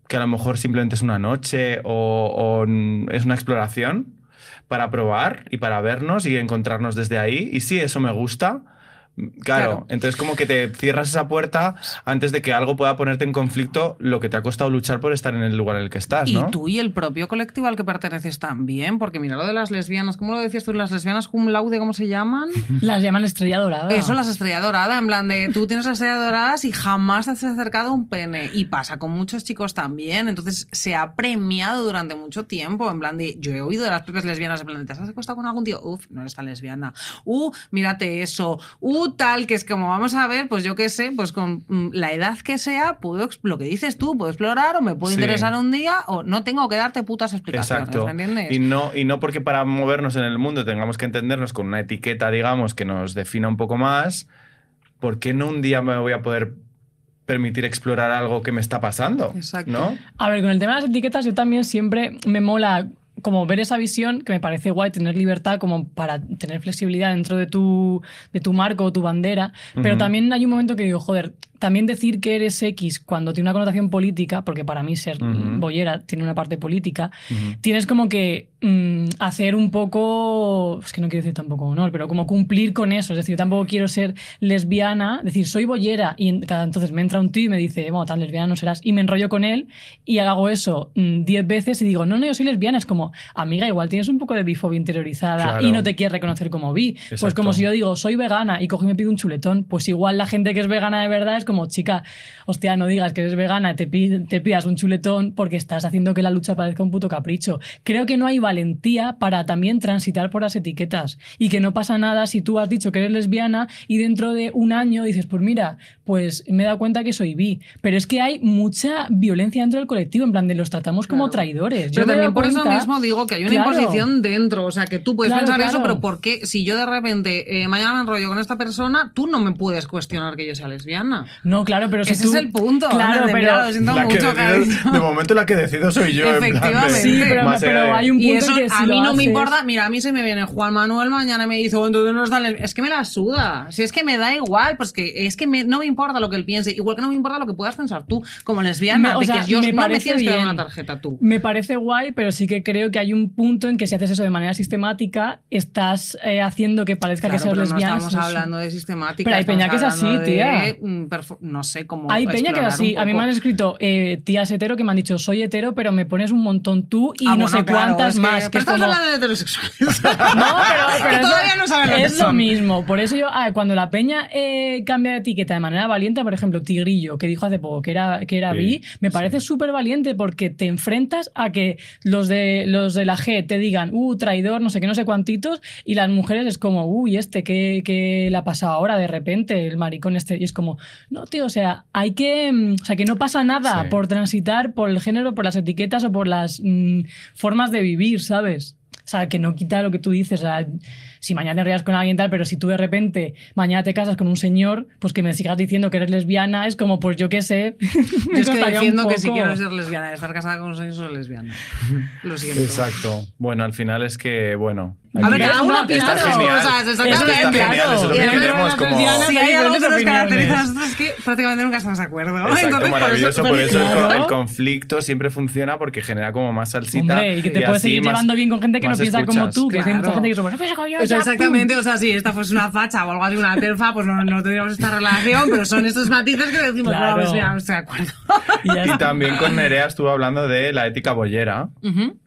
que a lo mejor simplemente es una noche o, o es una exploración para probar y para vernos y encontrarnos desde ahí. Y sí, eso me gusta. Claro, claro, entonces como que te cierras esa puerta antes de que algo pueda ponerte en conflicto lo que te ha costado luchar por estar en el lugar en el que estás, ¿no? Y tú y el propio colectivo al que perteneces también, porque mira lo de las lesbianas, ¿cómo lo decías tú? Las lesbianas cum laude, ¿cómo se llaman? Las llaman estrella dorada. Eso, las estrella dorada, en plan de tú tienes las estrellas doradas y jamás te has acercado a un pene. Y pasa con muchos chicos también, entonces se ha premiado durante mucho tiempo, en plan de, yo he oído de las propias lesbianas, en plan de, ¿te has acostado con algún tío? Uf, no eres tan lesbiana. Uh, mírate eso. Uh, tal, que es como vamos a ver, pues yo qué sé, pues con la edad que sea, puedo, lo que dices tú, puedo explorar o me puedo sí. interesar un día o no tengo que darte putas explicaciones. Exacto. ¿Me entiendes? Y no, y no porque para movernos en el mundo tengamos que entendernos con una etiqueta, digamos, que nos defina un poco más, ¿por qué no un día me voy a poder permitir explorar algo que me está pasando? Exacto. ¿No? A ver, con el tema de las etiquetas yo también siempre me mola como ver esa visión, que me parece guay tener libertad como para tener flexibilidad dentro de tu, de tu marco o tu bandera, pero uh-huh. también hay un momento que digo, joder, también decir que eres X cuando tiene una connotación política, porque para mí ser uh-huh. boyera tiene una parte política, uh-huh. tienes como que mmm, hacer un poco, es que no quiero decir tampoco honor, pero como cumplir con eso, es decir, yo tampoco quiero ser lesbiana, decir, soy boyera, y entonces me entra un tío y me dice, bueno, tan lesbiana no serás, y me enrollo con él, y hago eso mmm, diez veces y digo, no, no, yo soy lesbiana, es como, amiga, igual tienes un poco de bifobia interiorizada claro. y no te quieres reconocer como bi. Exacto. Pues como si yo digo, soy vegana y cojo y me pido un chuletón, pues igual la gente que es vegana de verdad es como, chica, hostia, no digas que eres vegana y te, te pidas un chuletón porque estás haciendo que la lucha parezca un puto capricho. Creo que no hay valentía para también transitar por las etiquetas y que no pasa nada si tú has dicho que eres lesbiana y dentro de un año dices, pues mira, pues me he dado cuenta que soy bi. Pero es que hay mucha violencia dentro del colectivo, en plan de los tratamos como claro. traidores. Pero yo también por cuenta, eso mismo digo que hay una claro. imposición dentro, o sea, que tú puedes claro, pensar claro. eso, pero ¿por qué si yo de repente eh, mañana me enrollo con esta persona, tú no me puedes cuestionar que yo sea lesbiana? No, claro, pero si ese tú... es el punto. Claro, de, pero mira, lo siento mucho, decido, de momento la que decido soy yo. Efectivamente. En plan de, sí, pero, pero hay un punto y eso que si a mí no haces... me importa. Mira, a mí se me viene Juan Manuel mañana y me dice, oh, entonces no está lesbiana. Es que me la suda. Si es que me da igual, pues que es que me, no me importa lo que él piense, igual que no me importa lo que puedas pensar tú como lesbiana. Me, o de sea, que yo me no me tienes bien. que dar una tarjeta tú. Me parece guay, pero sí que creo que hay un punto en que si haces eso de manera sistemática, estás eh, haciendo que parezca claro, que seas pero lesbiana. No estamos eso. hablando de sistemática. Pero hay peña que es así, de, tía. No sé cómo. Hay peña que es así. A mí me han escrito eh, tías hetero que me han dicho, soy hetero, pero me pones un montón tú y ah, no bueno, sé claro, cuántas es más. Que, que estás como... hablando de heterosexuales. No, pero, pero que todavía no saben lo que es son. lo mismo. Por eso yo, ah, cuando la peña eh, cambia de etiqueta de manera valiente, por ejemplo, Tigrillo, que dijo hace poco que era, que era sí, bi, me parece sí. súper valiente porque te enfrentas a que los de, los de la G te digan, uh, traidor, no sé qué, no sé cuantitos, y las mujeres es como, uy, este, ¿qué, qué le ha pasado ahora de repente, el maricón este? Y es como, no, tío, o sea, hay que, o sea, que no pasa nada sí. por transitar por el género, por las etiquetas o por las mmm, formas de vivir, ¿sabes? O sea, que no quita lo que tú dices, o sea, si mañana te rías con alguien tal, pero si tú de repente mañana te casas con un señor, pues que me sigas diciendo que eres lesbiana, es como, pues yo qué sé. Yo es que defiendo que si quiero ser lesbiana, estar casada con un señor, soy lesbiana. Lo siento. Exacto. Bueno, al final es que, bueno... A ver, cada uno opina, está genial. O sea, se está es que está genial, eso es lo que queremos como... Si hay algo que nos caracteriza a nosotros es que prácticamente nunca estamos de acuerdo. Exacto, Entonces, maravilloso, por eso, por eso claro. el, el conflicto siempre funciona porque genera como más salsita. Hombre, y que te y puedes seguir más, llevando bien con gente que no piensa escuchas. como tú, que claro. hay mucha gente que es como, no piensa como yo, o sea, ya, exactamente, pum. o sea, si esta fuese una facha o algo así, una terfa, pues no, no tendríamos esta relación, pero son estos matices que decimos, claro. no, pues mira, no estoy de acuerdo. Y, ya y también con Nerea estuvo hablando de la ética boyera. Uh-huh.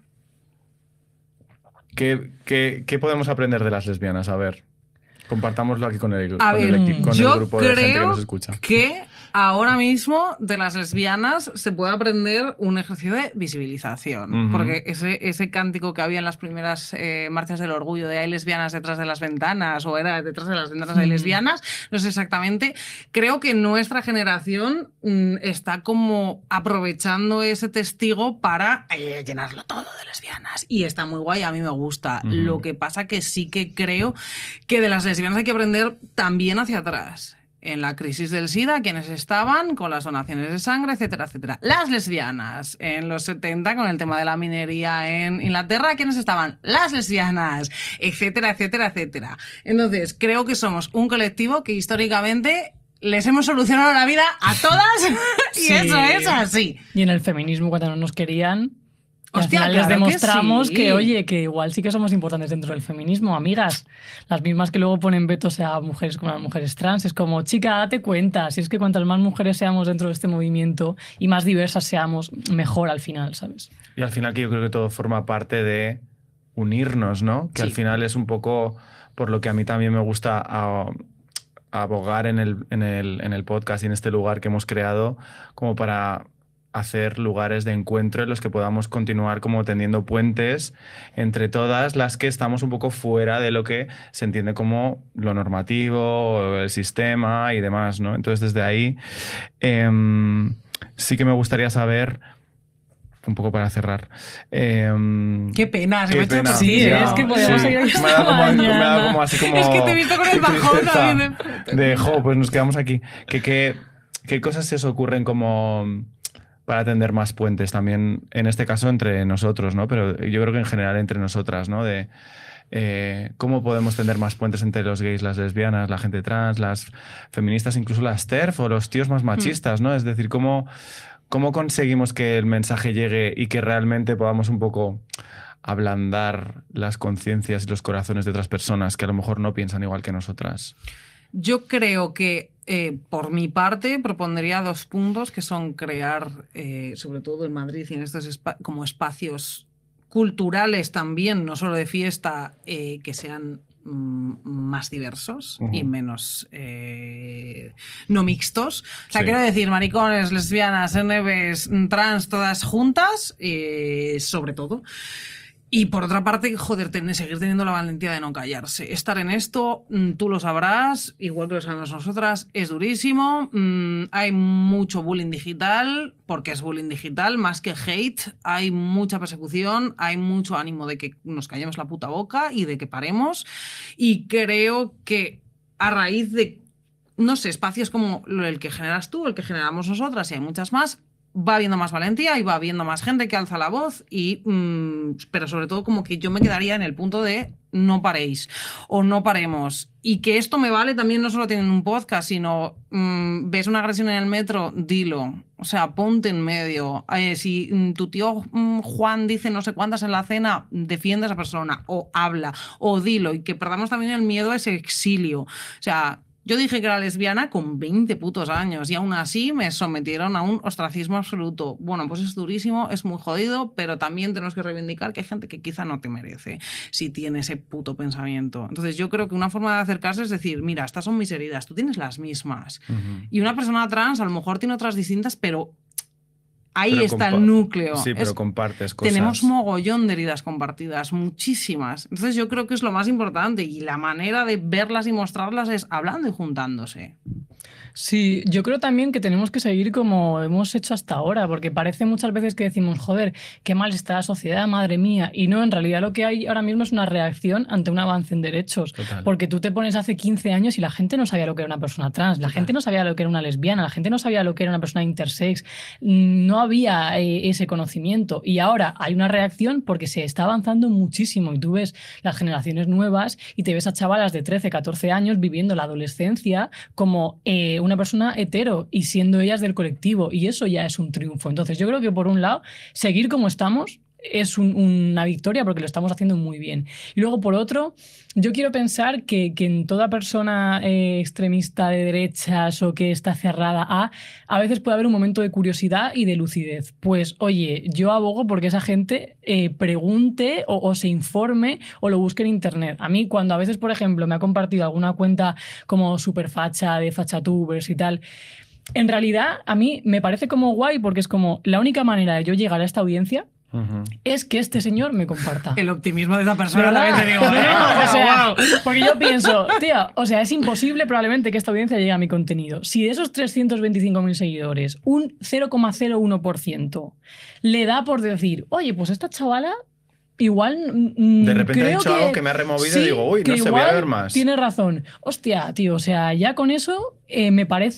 ¿Qué, qué, ¿Qué podemos aprender de las lesbianas? A ver, compartámoslo aquí con el, A con ver, el, equipo, con yo el grupo de gente que creo nos escucha. que ahora mismo de las lesbianas se puede aprender un ejercicio de visibilización, Uh-huh. porque ese, ese cántico que había en las primeras eh, marchas del orgullo de hay lesbianas detrás de las ventanas o era detrás de las ventanas hay lesbianas, no sé exactamente, creo que nuestra generación mm, está como aprovechando ese testigo para eh, llenarlo todo de lesbianas y está muy guay, a mí me gusta. Uh-huh. Lo que pasa que sí que creo que de las lesbianas hay que aprender también hacia atrás. En la crisis del SIDA, quienes estaban con las donaciones de sangre, etcétera, etcétera. Las lesbianas en los setenta, con el tema de la minería en Inglaterra, quienes estaban las lesbianas, etcétera, etcétera, etcétera. Entonces, creo que somos un colectivo que históricamente les hemos solucionado la vida a todas y Sí. eso es así. Y en el feminismo, cuando no nos querían, y al Hostia, final les claro que demostramos sí. que, oye, que igual sí que somos importantes dentro del feminismo, amigas. Las mismas que luego ponen vetos a mujeres como a las mujeres trans. Es como, chica, date cuenta, si es que cuantas más mujeres seamos dentro de este movimiento y más diversas seamos, mejor al final, ¿sabes? Y al final que yo creo que todo forma parte de unirnos, ¿no? Que Sí. al final es un poco por lo que a mí también me gusta a- abogar en el, en, el, en el podcast y en este lugar que hemos creado, como para hacer lugares de encuentro en los que podamos continuar como tendiendo puentes entre todas las que estamos un poco fuera de lo que se entiende como lo normativo, el sistema y demás, ¿no? Entonces desde ahí em, sí que me gustaría saber, un poco para cerrar. em, Qué pena, se Qué me ha hecho pena. Sí, torcilla. es que podemos seguir Me ha dado como, me ha dado mañana. como así como... Es que te he visto con el qué bajón tristeza. también de- De, jo, pues nos quedamos aquí. ¿Qué, qué, qué cosas se os ocurren como para tender más puentes también, en este caso entre nosotros, ¿no? Pero yo creo que en general entre nosotras, ¿no? De eh, cómo podemos tender más puentes entre los gays, las lesbianas, la gente trans, las feministas, incluso las TERF o los tíos más machistas, ¿no? Es decir, cómo, cómo conseguimos que el mensaje llegue y que realmente podamos un poco ablandar las conciencias y los corazones de otras personas que a lo mejor no piensan igual que nosotras. Yo creo que, eh, por mi parte, propondría dos puntos que son crear, eh, sobre todo en Madrid y en estos espa- como espacios culturales también, no solo de fiesta, eh, que sean mm, más diversos Ujú. y menos eh, no mixtos. O sea, Sí. quiero decir, maricones, lesbianas, N Bs, trans, todas juntas, eh, sobre todo. Y por otra parte, joder, ten- seguir teniendo la valentía de no callarse. Estar en esto, mm, tú lo sabrás, igual que lo sabemos nosotras, es durísimo. Mm, hay mucho bullying digital, porque es bullying digital, más que hate. Hay mucha persecución, hay mucho ánimo de que nos callemos la puta boca y de que paremos. Y creo que a raíz de, no sé, espacios como el que generas tú, el que generamos nosotras, y hay muchas más, va habiendo más valentía y va habiendo más gente que alza la voz, y, mm, pero sobre todo como que yo me quedaría en el punto de no paréis o no paremos. Y que esto me vale también no solo teniendo un podcast, sino mm, ves una agresión en el metro, dilo. O sea, ponte en medio. Eh, si mm, tu tío mm, Juan dice no sé cuántas en la cena, defiende a esa persona o habla o dilo, y que perdamos también el miedo a ese exilio. O sea, yo dije que era lesbiana con veinte putos años y aún así me sometieron a un ostracismo absoluto. Bueno, pues es durísimo, es muy jodido, pero también tenemos que reivindicar que hay gente que quizá no te merece si tiene ese puto pensamiento. Entonces yo creo que una forma de acercarse es decir, mira, estas son mis heridas, tú tienes las mismas. Ujú. Y una persona trans a lo mejor tiene otras distintas, pero ahí Pero está compa- el núcleo. Sí, pero Es- compartes cosas. tenemos mogollón de heridas compartidas, muchísimas. Entonces yo creo que es lo más importante, y la manera de verlas y mostrarlas es hablando y juntándose. Sí, yo creo también que tenemos que seguir como hemos hecho hasta ahora, porque parece muchas veces que decimos, joder, qué mal está la sociedad, madre mía. Y no, en realidad lo que hay ahora mismo es una reacción ante un avance en derechos. Total. Porque tú te pones hace quince años y la gente no sabía lo que era una persona trans, la gente no sabía lo que era una lesbiana, la gente no sabía lo que era una persona intersex, no había eh, ese conocimiento. Y ahora hay una reacción porque se está avanzando muchísimo, y tú ves las generaciones nuevas y te ves a chavalas de trece, catorce años viviendo la adolescencia como eh, una persona hetero y siendo ellas del colectivo, y eso ya es un triunfo. Entonces yo creo que por un lado, seguir como estamos es un- una victoria porque lo estamos haciendo muy bien. Y luego por otro, yo quiero pensar que, que en toda persona eh, extremista de derechas o que está cerrada a, a veces puede haber un momento de curiosidad y de lucidez. Pues oye, yo abogo porque esa gente eh, pregunte o, o se informe o lo busque en internet. A mí cuando a veces, por ejemplo, me ha compartido alguna cuenta como super facha, de fachatubers y tal, en realidad a mí me parece como guay porque es como la única manera de yo llegar a esta audiencia Ujú. es que este señor me comparta. El optimismo de esa persona ¿Verdad? también te digo. ¿eh? O sea, Wow. porque yo pienso, tío, o sea, es imposible probablemente que esta audiencia llegue a mi contenido. Si de esos trescientos veinticinco mil seguidores, un cero coma cero uno por ciento le da por decir, oye, pues esta chavala igual mm, De repente ha creo dicho algo que me ha removido y digo, uy, que no sé, voy a igual ver más. Tiene razón. Hostia, tío, o sea, ya con eso eh, me parece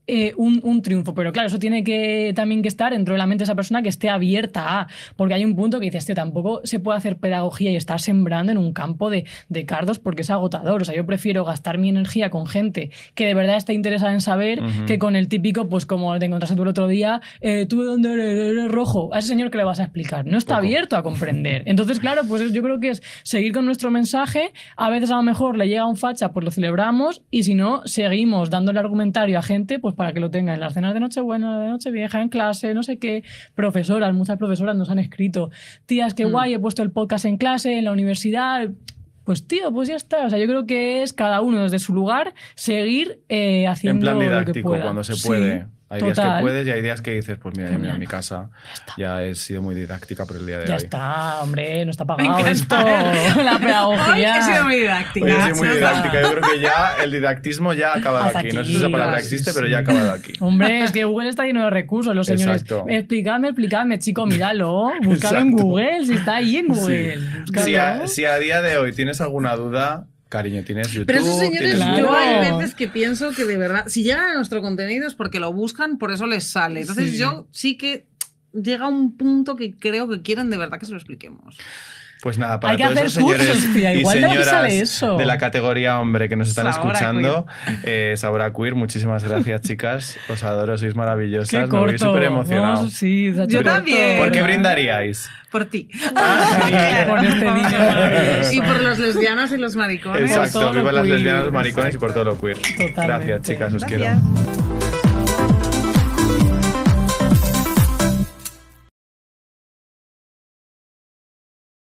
eh, un, un triunfo. Pero claro, eso tiene que también que estar dentro de la mente de esa persona que esté abierta a, porque hay un punto que dices, tío, tampoco se puede hacer pedagogía y estar sembrando en un campo de, de cardos porque es agotador. O sea, yo prefiero gastar mi energía con gente que de verdad esté interesada en saber uh-huh. que con el típico, pues como te encontraste tú el otro día, eh, tú de dónde eres, eres rojo, a ese señor que le vas a explicar, no está Poco. abierto a comprender. Entonces, claro, pues yo creo que es seguir con nuestro mensaje, a veces a lo mejor le llega un facha, pues lo celebramos, y si no, seguimos dándole argumentario a gente, pues para que lo tenga en las cenas de Nochebuena, de Nochevieja, en clase, no sé qué. Profesoras, muchas profesoras nos han escrito, tías, qué mm. guay, he puesto el podcast en clase, en la universidad. Pues tío, pues ya está. O sea, yo creo que es cada uno desde su lugar seguir eh, haciendo en plan didáctico, lo que pueda. Cuando se puede. Sí. Hay Total. días que puedes y hay días que dices, pues mira, ya mira, en mi casa ya, ya he sido muy didáctica por el día de ya hoy. Ya está, hombre, no está pagado esto. La pedagogía. Hoy he sido muy didáctica. Hoy he sido muy didáctica. Yo creo que ya el didactismo ya ha acabado aquí. aquí. No sé si esa palabra existe, sí. pero ya ha acabado aquí. Hombre, es que Google está lleno de recursos. Los señores, Exacto. explicadme, explicadme, chico, míralo. Búscalo en Google, si está ahí en Google. Sí. Si, a, si a día de hoy tienes alguna duda... Cariño, tienes YouTube. Pero esos señores, claro. yo hay veces que pienso que de verdad, si llegan a nuestro contenido es porque lo buscan, por eso les sale. Entonces sí. yo sí que llega un punto que creo que quieren de verdad que se lo expliquemos. Pues nada, para Hay que todos hacer esos señores cursos, tía. y Igual señoras eso. de la categoría hombre que nos están Sabor escuchando, eh, Sabor a Queer, muchísimas gracias, chicas. Os adoro, sois maravillosas. Qué Me voy súper emocionado. No, sí, yo también. ¿Por qué brindaríais? Por ti. Ah, por este dinero. Y por los lesbianos y los maricones. Exacto, viva las queer. lesbianas, los maricones y por todo lo queer. Totalmente. Gracias, chicas, os Gracias. quiero.